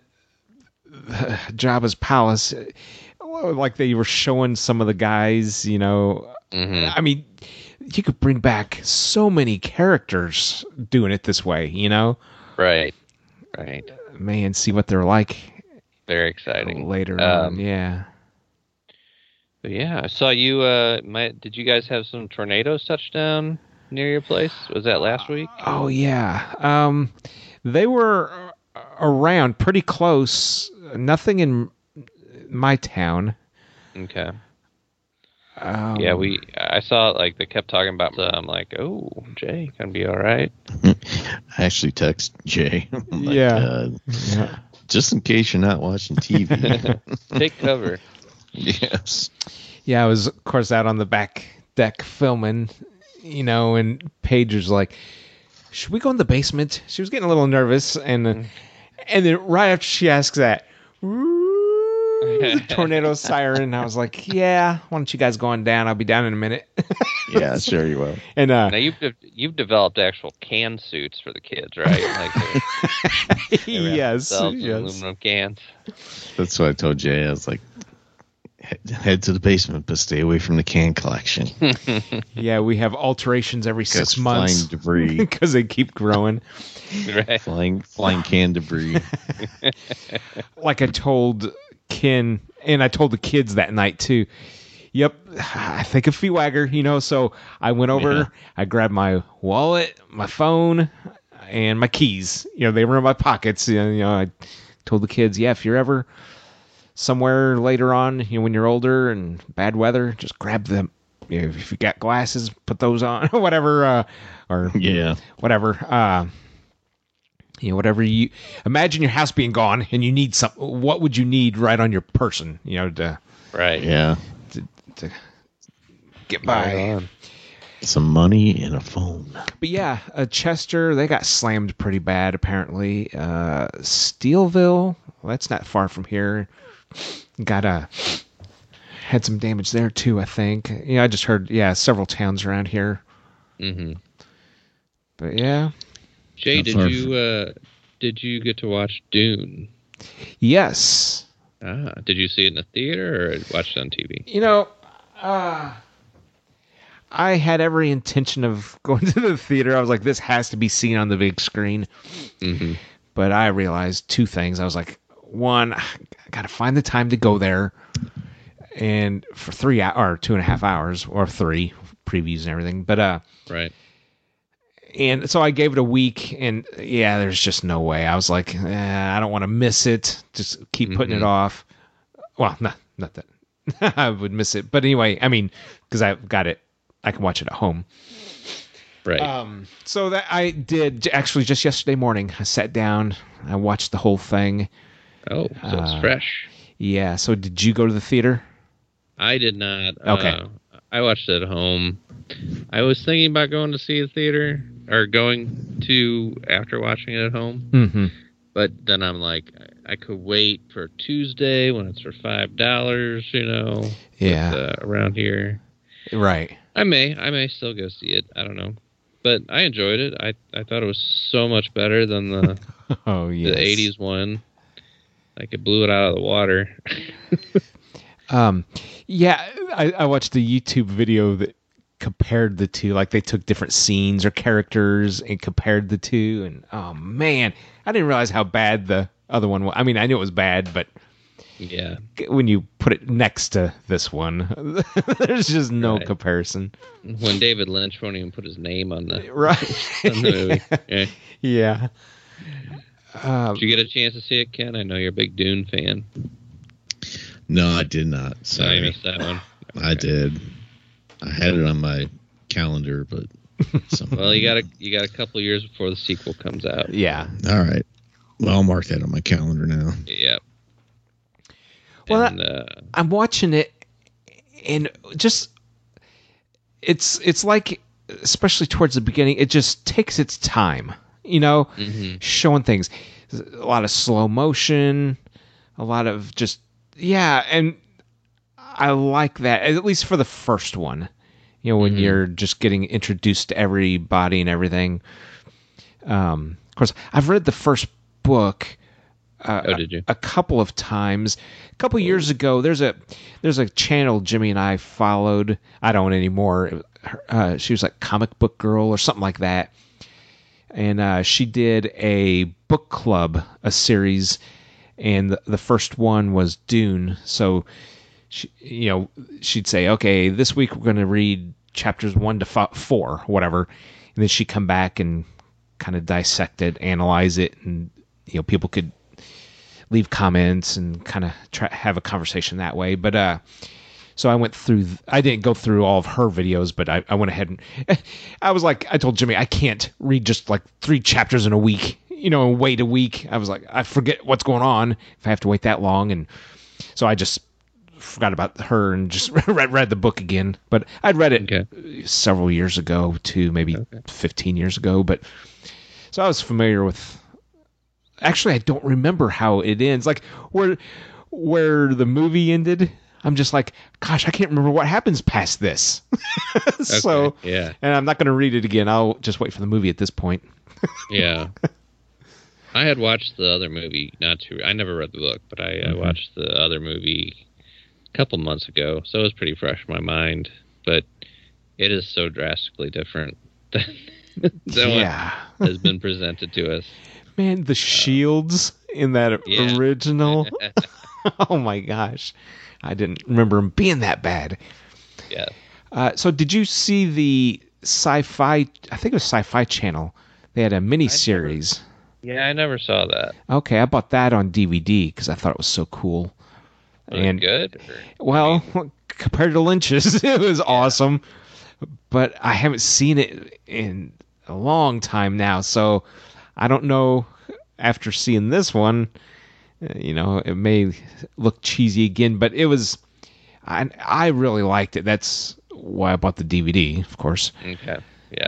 Jabba's palace. Like they were showing some of the guys, you know. hmm I mean, you could bring back so many characters doing it this way, you know. Right. Right. Man, see what they're like Very exciting. later Um, on. Yeah. But yeah, I saw you. Uh, my, did you guys have some tornadoes touch down near your place? Was that last week? Oh yeah. Um, they were around pretty close. Nothing in my town. Okay. Um, Yeah, we. I saw like they kept talking about. So I'm like, oh, Jay, gonna be all right. I actually text Jay. I'm like, Yeah. uh, Yeah. just in case you're not watching T V. Take cover. Yes. Yeah, I was of course out on the back deck filming, you know, and Paige was like, "Should we go in the basement?" She was getting a little nervous, and uh, and then right after she asks that, the tornado siren, I was like, "Yeah, why don't you guys go on down? I'll be down in a minute." Yeah, sure you will. And uh, Now you've de- you've developed actual can suits for the kids, right? Like they- they wrap yes, themselves in yes. aluminum cans. That's what I told Jay. I was like, head, head to the basement, but stay away from the can collection. Yeah, we have alterations every six Because months flying debris, because they keep growing. Right. flying flying can debris. Like I told Ken, and I told the kids that night too. Yep, I think of Feetwagger, you know, so I went over, Yeah. I grabbed my wallet, my phone, and my keys. You know, they were in my pockets. You know, you know, I told the kids, yeah, if you're ever somewhere later on, you know, when you're older and bad weather, just grab them. You know, if you got glasses, put those on, or whatever, uh, or Yeah. whatever. Uh, you know, whatever you imagine your house being gone, and you need some. What would you need right on your person? You know, to Right. Yeah. to get by. Right on. Some money and a phone. But yeah, uh, Chester, they got slammed pretty bad apparently. Uh, Steelville, well, that's not far from here. Got a had some damage there too, I think. Yeah, I just heard. Yeah, several towns around here. hmm But yeah, Jay, Not did far you uh, did you get to watch Dune? yes. Ah, did you see it in the theater or watch it on T V? You know, uh, I had every intention of going to the theater. I was like, this has to be seen on the big screen. Mm-hmm. But I realized two things. I was like, one, I got to find the time to go there, and for three hours or two and a half hours or three previews and everything. But uh, Right. and so I gave it a week, and yeah, there's just no way. I was like, eh, I don't want to miss it. Just keep putting Mhm. it off. Well, not not that I would miss it, but anyway, I mean, because I've got it, I can watch it at home. Right. Um, so that I did actually just yesterday morning. I sat down, I watched the whole thing. oh, so it's uh, fresh. Yeah. So did you go to the theater? I did not. Okay. Uh, I watched it at home. I was thinking about going to see the theater or going to after watching it at home, Mm-hmm. but then I'm like, I, I could wait for Tuesday when it's for five dollars. You know. Yeah. with, uh, around here, Right. I may, I may still go see it. I don't know, but I enjoyed it. I, I thought it was so much better than the Oh yes. the eighties one. Like it blew it out of the water. um, yeah, I, I watched a YouTube video that compared the two. Like they took different scenes or characters and compared the two. And oh man, I didn't realize how bad the other one was. I mean, I knew it was bad, but yeah, when you put it next to this one, there's just no right. comparison. When David Lynch won't even put his name on the right on the movie. Yeah. yeah. Um, Did you get a chance to see it, Ken? I know you're a big Dune fan. No, I did not. So you Sorry. missed that one. I did. I had it on my calendar, but somehow- Well, you got a you got a couple years before the sequel comes out. yeah. all right. Well, I'll mark that on my calendar now. Yep. Well, and, uh, I'm watching it, and just it's it's like, especially towards the beginning, it just takes its time, you know, mm-hmm. showing things, a lot of slow motion, a lot of just yeah, and I like that, at least for the first one, you know, when Mm-hmm. you're just getting introduced to everybody and everything. Um, of course, I've read the first book. Uh, Oh, did you? A, a couple of times. A couple years ago, there's a there's a channel Jimmy and I followed. I don't anymore. Uh, she was like Comic Book Girl or something like that, and uh, she did a book club, a series, and the, the first one was Dune. So, she, you know, she'd say, "Okay, this week we're going to read chapters one to f- four, whatever," and then she'd come back and kind of dissect it, analyze it, and you know, people could leave comments and kind of try have a conversation that way. But uh, so I went through. I didn't go through all of her videos, but I, I went ahead and I was like, I told Jimmy, I can't read just like three chapters in a week. You know, wait a week. I was like, I forget what's going on if I have to wait that long, and so I just forgot about her and just read, read the book again. But I'd read it Okay. several years ago too, maybe Okay. fifteen years ago. But so I was familiar with. Actually, I don't remember how it ends. Like where where the movie ended, I'm just like, gosh, I can't remember what happens past this. So, Okay, yeah. and I'm not going to read it again. I'll just wait for the movie at this point. Yeah. I had watched the other movie not too. I never read the book, but I, Mm-hmm. I watched the other movie a couple months ago, so it was pretty fresh in my mind. But it is so drastically different than, than Yeah. what has been presented to us. Man, the shields in that yeah. original. Oh my gosh. I didn't remember them being that bad. Yeah. Uh, so did you see the sci-fi, I think it was Sci-Fi Channel. They had a mini series. Yeah, I never saw that. Okay, I bought that on D V D because I thought it was so cool. Was And it good? Or- well, compared to Lynch's, it was awesome. But I haven't seen it in a long time now, so I don't know. After seeing this one, uh, you know, it may look cheesy again, but it was. I I really liked it. That's why I bought the D V D, of course. Okay. Yeah.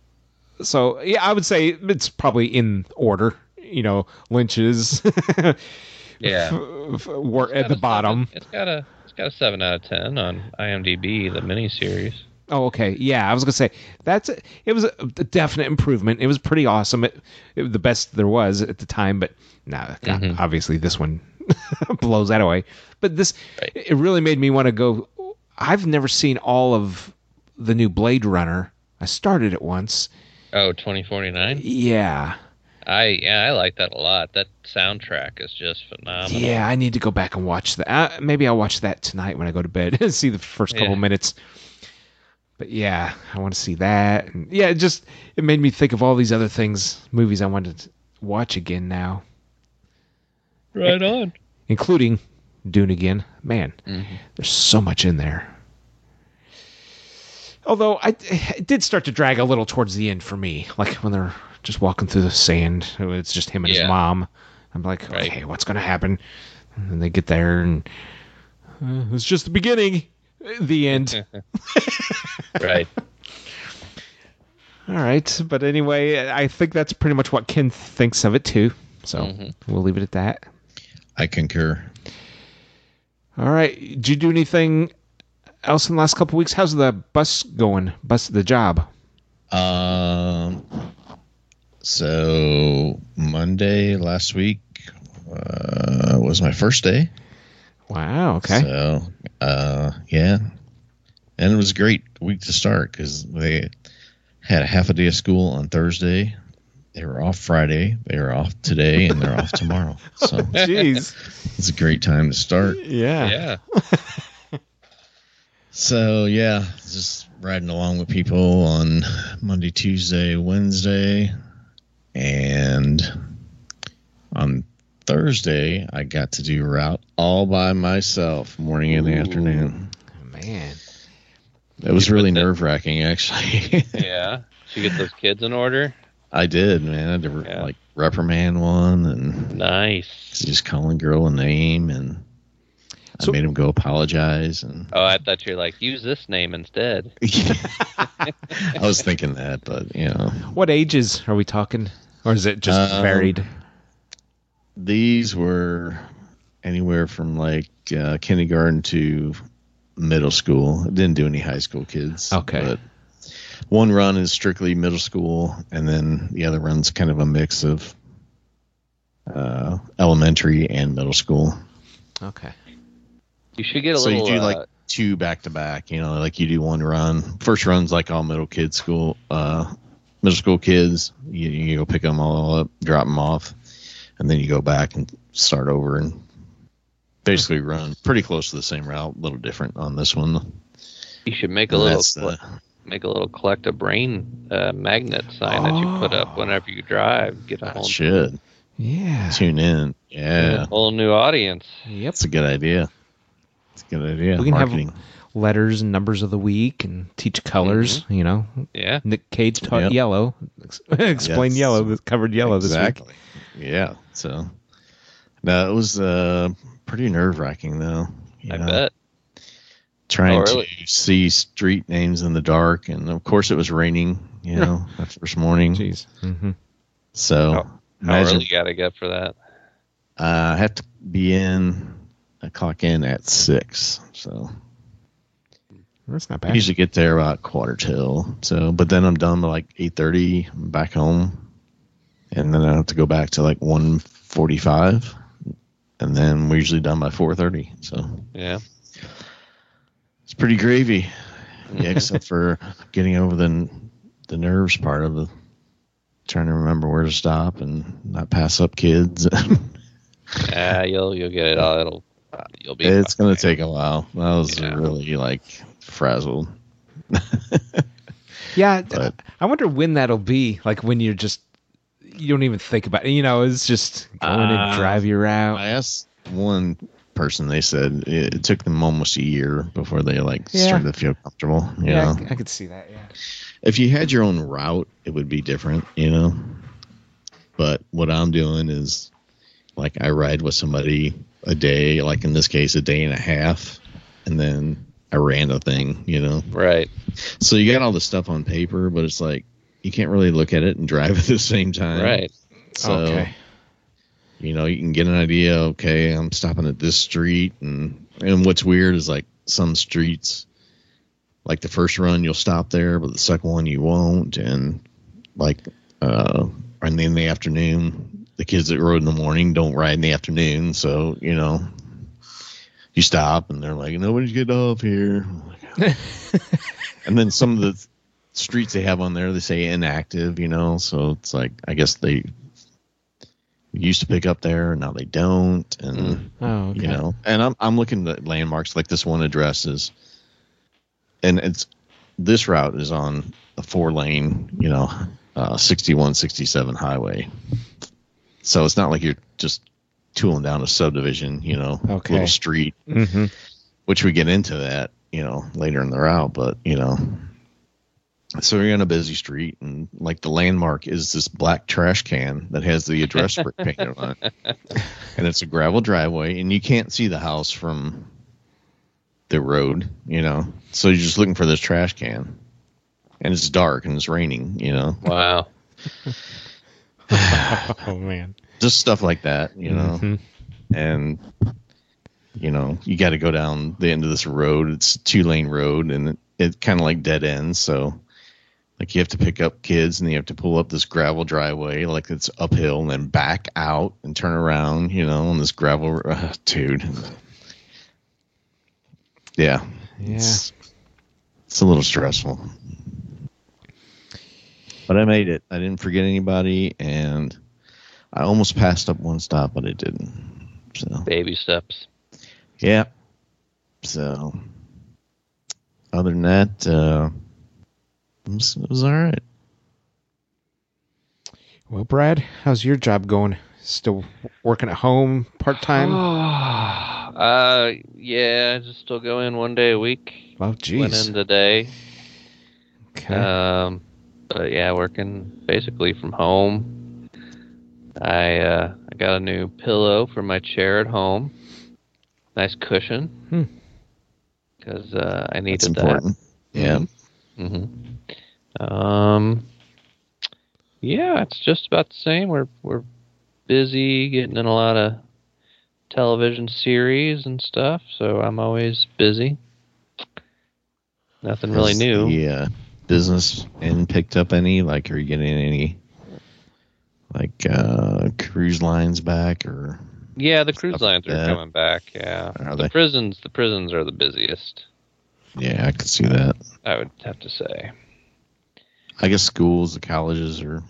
So yeah, I would say it's probably in order. You know, Lynch's. Yeah. f- f- were It's at got the a bottom. seven- It's got a it's got a seven out of ten on IMDb, the miniseries. Oh, okay. Yeah, I was gonna say that's a, it was a, a definite improvement. It was pretty awesome. It, it was the best there was at the time, but now Mhm. obviously this one blows that away. But this Right. it really made me want to go. I've never seen all of the new Blade Runner. I started it once. Oh, twenty forty-nine? Yeah, I yeah, I like that a lot. That soundtrack is just phenomenal. yeah. I need to go back and watch that. Uh, maybe I'll watch that tonight when I go to bed and see the first couple Yeah. minutes. But yeah, I want to see that. And yeah, it just it made me think of all these other things, movies I wanted to watch again now, Right on. including Dune again. Man, Mhm. there's so much in there. Although I it did start to drag a little towards the end for me, like when they're just walking through the sand. It's just him and Yeah. his mom. I'm like, Right. okay, what's going to happen? And they get there, and uh, it's just the beginning. The end. Right. All right, but anyway, I think that's pretty much what Ken thinks of it too. So Mhm. we'll leave it at that. I concur. All right, did you do anything else in the last couple of weeks? How's the bus going? Bus the job? Um. So Monday last week, uh, uh, was my first day. Wow. Okay. So, uh, yeah. And it was a great week to start because they had a half a day of school on Thursday. They were off Friday. They were off today, and they're off tomorrow. So Jeez. it's a great time to start. Yeah. Yeah. So, yeah, just riding along with people on Monday, Tuesday, Wednesday. And on Thursday, I got to do route all by myself, morning and afternoon. Man. It was You really put the- nerve wracking, actually. Yeah. Did you get those kids in order? I did, man. I had to Yeah. like reprimand one and Nice. just calling girl a name, and I So- made him go apologize. And Oh, I thought you were like, use this name instead. I was thinking that, but you know, What ages are we talking? Or is it just Um, varied? these were anywhere from like uh, kindergarten to middle school. I didn't do any high school kids. Okay. But one run is strictly middle school, and then the other run's kind of a mix of uh, elementary and middle school. Okay. You should get a So little. you do uh, like two back to back, you know, like you do one run. First run's like all middle kids school, uh, middle school kids. You, you go pick them all up, drop them off, and then you go back and start over and basically run pretty close to the same route, a little different on this one. you should make a And little that's, uh, make a little collect a brain uh, magnet sign that you put up whenever you drive. Get a I whole, should Yeah. tune in. Yeah, a whole new audience. Yep. that's a good idea. It's a good idea. We can have- Marketing. Letters and numbers of the week and teach colors, you know. Yeah. Nick Cage taught Yep. yellow. Ex- Explain Yes. yellow, this covered yellow exactly. Yeah. So no, it was uh, pretty nerve wracking though. you I know. bet. Trying Oh, really? to see street names in the dark, and of course it was raining, you know, that first morning. this week. Jeez. hmm So How, how imagine early you gotta get for that? uh, I have to be in, I clock in at six. So That's not I bad. usually get there about quarter till. So, but then I'm done by like eight thirty. I'm back home, and then I have to go back to like one forty-five, and then we're usually done by four thirty. So Yeah. it's pretty gravy, yeah, except for getting over the the nerves part of the trying to remember where to stop and not pass up kids. Yeah, you'll you'll get it all. It'll you'll be. It's fine. gonna take a while. I was Yeah. really like frazzled. Yeah, But- I wonder when that'll be. Like when you're just, you don't even think about it. You know, it's just going Uh, and drive you around. I asked one person, they said it, it took them almost a year before they like Yeah. started to feel comfortable. You yeah, know, I, I could see that. Yeah. if you had your own route, it would be different, you know. But what I'm doing is like I ride with somebody a day, like in this case, a day and a half, and then I ran a thing, you know. Right. So you got all the stuff on paper, but it's like you can't really look at it and drive at the same time. Right. So, okay. you know, you can get an idea. Okay, I'm stopping at this street, and and what's weird is like some streets, like the first run you'll stop there, but the second one you won't, and like, uh, and then in the afternoon, the kids that rode in the morning don't ride in the afternoon, so you know, you stop and they're like, nobody's getting off here, and then some of the streets they have on there they say inactive, you know, so it's like I guess they used to pick up there, now they don't, and Oh, okay. you know, and I'm I'm looking at landmarks like this one addresses, and it's this route is on a four lane, you know, uh, sixty-one, sixty-seven highway, so it's not like you're just tooling down a subdivision, you know, Okay. little street, hmm which we get into that, you know, later in the route, but you know. So you're on a busy street, and like the landmark is this black trash can that has the address brick painted on it, and it's a gravel driveway, and you can't see the house from the road, you know. So you're just looking for this trash can, and it's dark and it's raining, you know. Wow. Oh man. Just stuff like that, you know. Mhm. And you know, you got to go down the end of this road. It's a two lane road, and it, it kind of like dead ends, so Like you have to pick up kids and you have to pull up this gravel driveway like it's uphill and then back out and turn around, you know, on this gravel. Uh, dude. Yeah. Yeah. It's, it's a little stressful. But I made it. I didn't forget anybody, and I almost passed up one stop, but I didn't. So Baby steps. yeah. So other than that, uh, it was, it was all right. Well, Brad, how's your job going? Still working at home part time? uh, yeah, I just still go in one day a week. Oh, Went jeez. in today. Okay. Um, but yeah, working basically from home. I uh, I got a new pillow for my chair at home. Nice cushion. Hmm. Because uh, I needed That's that. important. Yeah. Mm-hmm. Um. Yeah, it's just about the same. We're we're busy getting in a lot of television series and stuff, so I'm always busy. Nothing really Has new. the uh, business end picked up any? Like, are you getting any, like, uh, cruise lines back or? Yeah, the cruise Stuff lines like are that. coming back. Yeah, Are the they? prisons. The prisons are the busiest. Yeah, I could see that. I would have to say. I guess schools, the colleges are.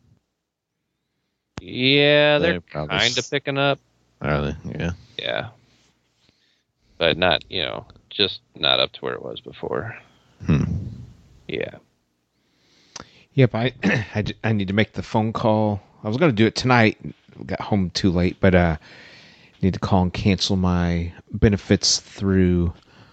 Yeah, they're They're probably kind of s- picking up. Are they? Yeah. Yeah, but not you know just not up to where it was before. Hmm. Yeah. Yep, I, I, j- I need to make the phone call. I was going to do it tonight. Got home too late, but uh, need to call and cancel my benefits through.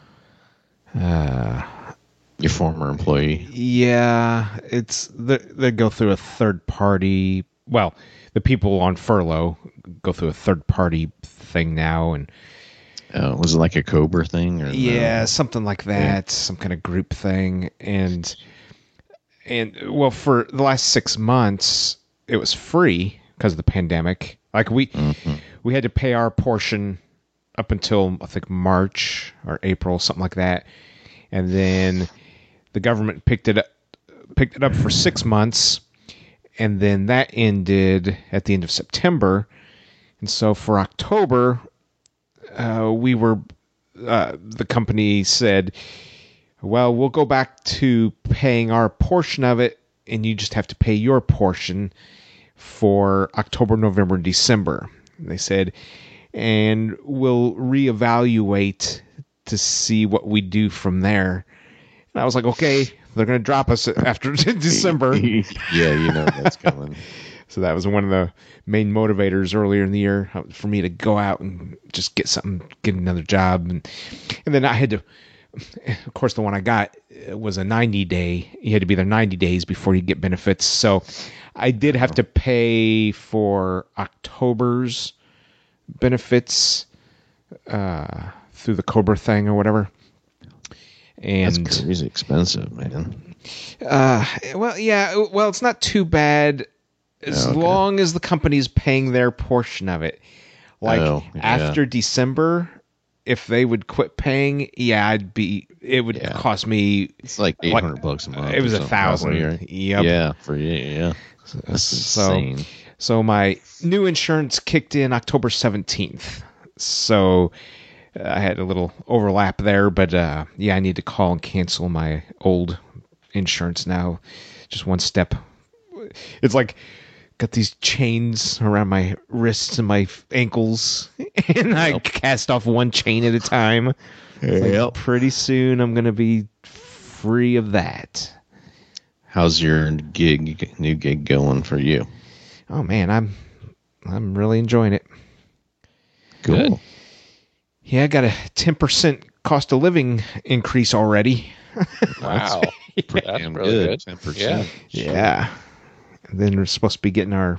Uh, Your former employee. yeah, it's they, they go through a third party. Well, the people on furlough go through a third party thing now, and Uh, was it like a Cobra thing? Or yeah, no? something like that, some kind of group thing, and and well, for the last six months, it was free because of the pandemic. Like we Mhm. we had to pay our portion up until I think March or April, something like that, and then the government picked it up, picked it up for six months, and then that ended at the end of September, and so for October. Uh, we were, uh, the company said, well, we'll go back to paying our portion of it, and you just have to pay your portion for October, November, and December. And they said, and we'll reevaluate to see what we do from there. And I was like, okay, they're going to drop us after December. yeah, you know that's coming. So that was one of the main motivators earlier in the year for me to go out and just get something, get another job. And, and then I had to, of course, the one I got was a ninety day. You had to be there ninety days before you get benefits. So I did have to pay for October's benefits uh, through the Cobra thing or whatever. And That's crazy expensive, man. uh, well, yeah, well, it's not too bad. As Okay. long as the company's paying their portion of it. Like Oh, yeah. after December, if they would quit paying, yeah, I'd be. It would Yeah. cost me. It's like eight hundred bucks a month. It was or a something, thousand. probably, right? Yep. Yeah, for you. Yeah, that's So, insane. so my new insurance kicked in October seventeenth. So uh, I had a little overlap there, but uh, yeah, I need to call and cancel my old insurance now. Just one step. It's like. Got these chains around my wrists and my ankles, and I cast off one chain at a time. It's like, Yep. pretty soon, I'm going to be free of that. How's your gig, new gig going for you? Oh man, I'm I'm really enjoying it. Cool. Good. Yeah, I got a ten percent cost of living increase already. Wow. That's Damn really good. good. ten percent. Yeah. And then we're supposed to be getting our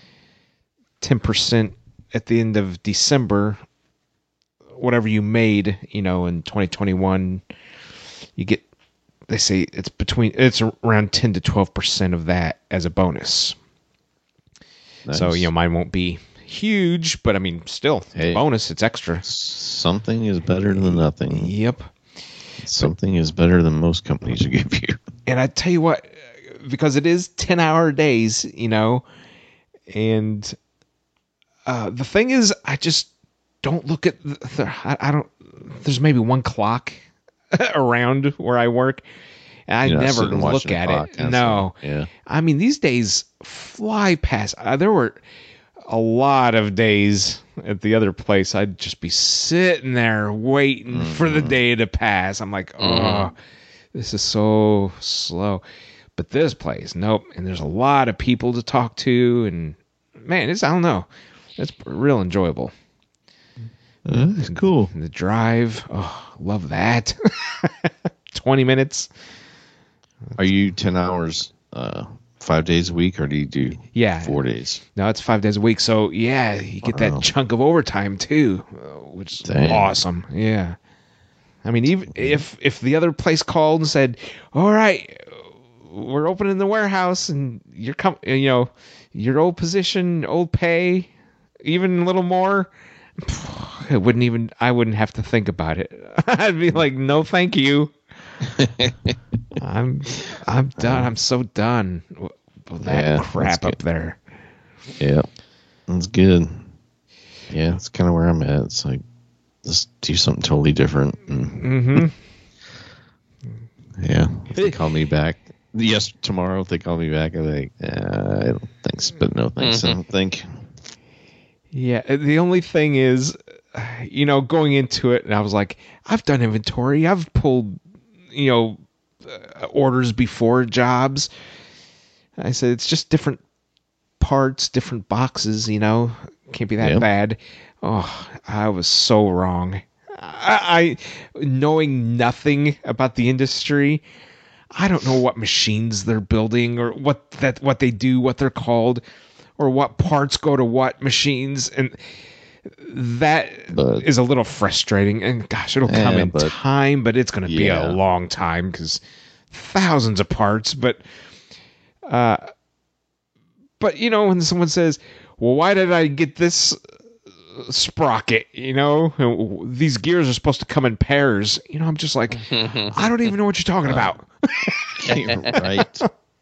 ten percent at the end of December. Whatever you made, you know, in twenty twenty-one, you get, they say it's between, it's around ten to twelve percent of that as a bonus. Nice. So, you know, mine won't be huge, but I mean, still, it's Hey. a bonus. It's extra. Something is better than nothing. Yep. Something is better than most companies will give you. And I tell you what, because it is ten hour days, you know, and uh, the thing is, I just don't look at the, the I, I don't. There's maybe one clock around where I work, and I You're not never sitting look watching the at clock, it. that's No, all. Yeah. I mean these days fly past. Uh, there were a lot of days at the other place I'd just be sitting there waiting mm-hmm. for the day to pass. I'm like, oh, mm-hmm. this is so slow. But this place, nope. And there's a lot of people to talk to, and man, it's I don't know, it's real enjoyable. Uh, it's cool. And the drive, oh, love that. twenty minutes. Are you ten hours, uh, five days a week, or do you do yeah four days? No, it's five days a week. So yeah, you get wow. that chunk of overtime too, which is Dang. awesome. Yeah. I mean, even if if the other place called and said, "All right, we're opening the warehouse, and you're com- you know, your old position, old pay, even a little more," it wouldn't even. I wouldn't have to think about it. I'd be like, "No, thank you. I'm I'm done. I'm so done with that yeah, crap up there." Yeah, that's good. Yeah, that's kind of where I'm at. It's like, let's do something totally different. And mm-hmm. Yeah, if they call me back, yes, tomorrow if they call me back, I'm like, uh, I don't think so, but no thanks, mm-hmm. I don't think. Yeah, the only thing is, you know, going into it, and I was like, I've done inventory, I've pulled, you know, uh, orders before jobs. I said, it's just different parts, different boxes, you know, can't be that yep. bad. Oh, I was so wrong. I, I, knowing nothing about the industry, I don't know what machines they're building or what that what they do, what they're called, or what parts go to what machines, and that but, is a little frustrating. And gosh, it'll come yeah, in but, time, but it's going to yeah. be a long time because thousands of parts. But, uh, but you know, when someone says, "Well, why did I get this sprocket?" You know, these gears are supposed to come in pairs. You know, I'm just like, I don't even know what you're talking about. Right.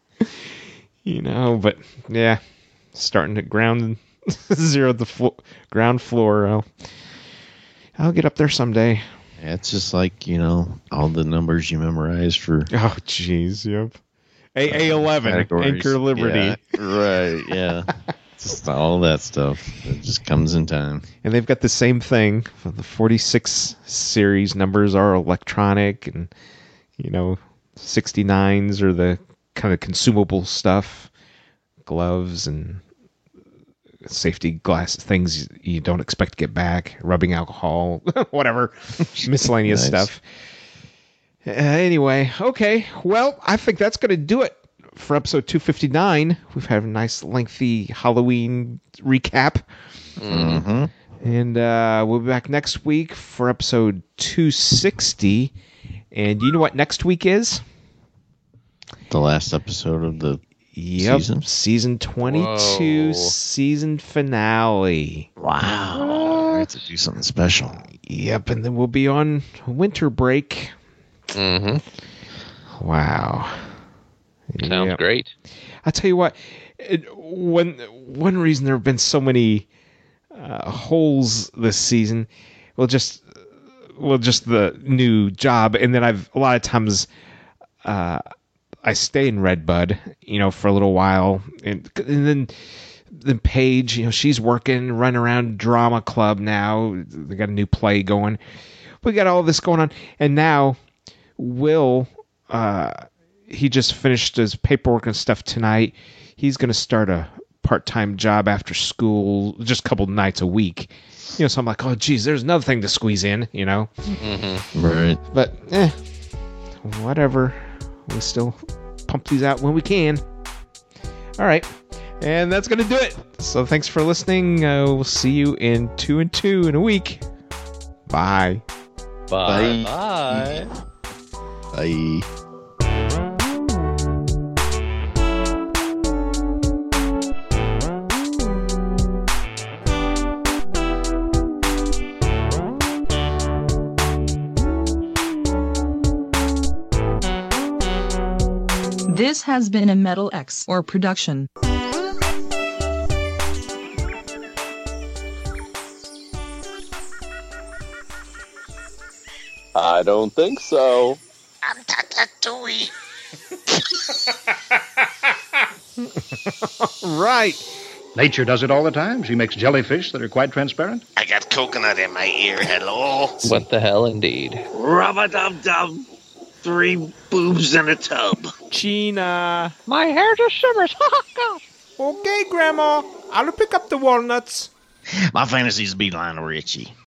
You know, but yeah, starting at ground zero at the flo- ground floor. I'll, I'll get up there someday. Yeah, it's just like, you know, all the numbers you memorize for. Oh, jeez. Yep. A eleven, Anchor Liberty. Yeah, right. Yeah. Just all that stuff. It just comes in time. And they've got the same thing for the forty-six series. Numbers are electronic, and, you know, sixty-nines are the kind of consumable stuff. Gloves and safety glass things you don't expect to get back. Rubbing alcohol, whatever. Miscellaneous nice. stuff. Uh, anyway, okay. Well, I think that's going to do it for episode two fifty-nine. We've had a nice lengthy Halloween recap. Mm-hmm. And uh, we'll be back next week for episode two sixty. And you know what next week is? The last episode of the yep, season? Season twenty-two, Whoa. season finale. Wow. We have to do something special. Yep, and then we'll be on winter break. Mm-hmm. Wow. Sounds yep. great. I'll tell you what, it, one, one reason there have been so many uh, holes this season, well, just well, just the new job, and then I've a lot of times uh, I stay in Redbud, you know, for a little while, and, and then then Paige, you know, she's working, running around drama club now. They got a new play going. We got all this going on, and now Will, uh, he just finished his paperwork and stuff tonight. He's going to start a part-time job after school, just a couple nights a week. You know, so I'm like, oh, geez, there's another thing to squeeze in, you know? Mm-hmm. Right. But, eh, whatever. We still pump these out when we can. All right. And that's going to do it. So thanks for listening. Uh, we'll see you in two and two in a week. Bye. Bye. Bye. Bye. This has been a Metal X or production. I don't think so. I'm Tatatouille. Right. Nature does it all the time. She makes jellyfish that are quite transparent. I got coconut in my ear. Hello. What the hell, indeed. Rub-a-dub-dub. Three boobs in a tub. Gina. My hair just shimmers. Okay, Grandma. I'll pick up the walnuts. My fantasy is to be Lionel Richie.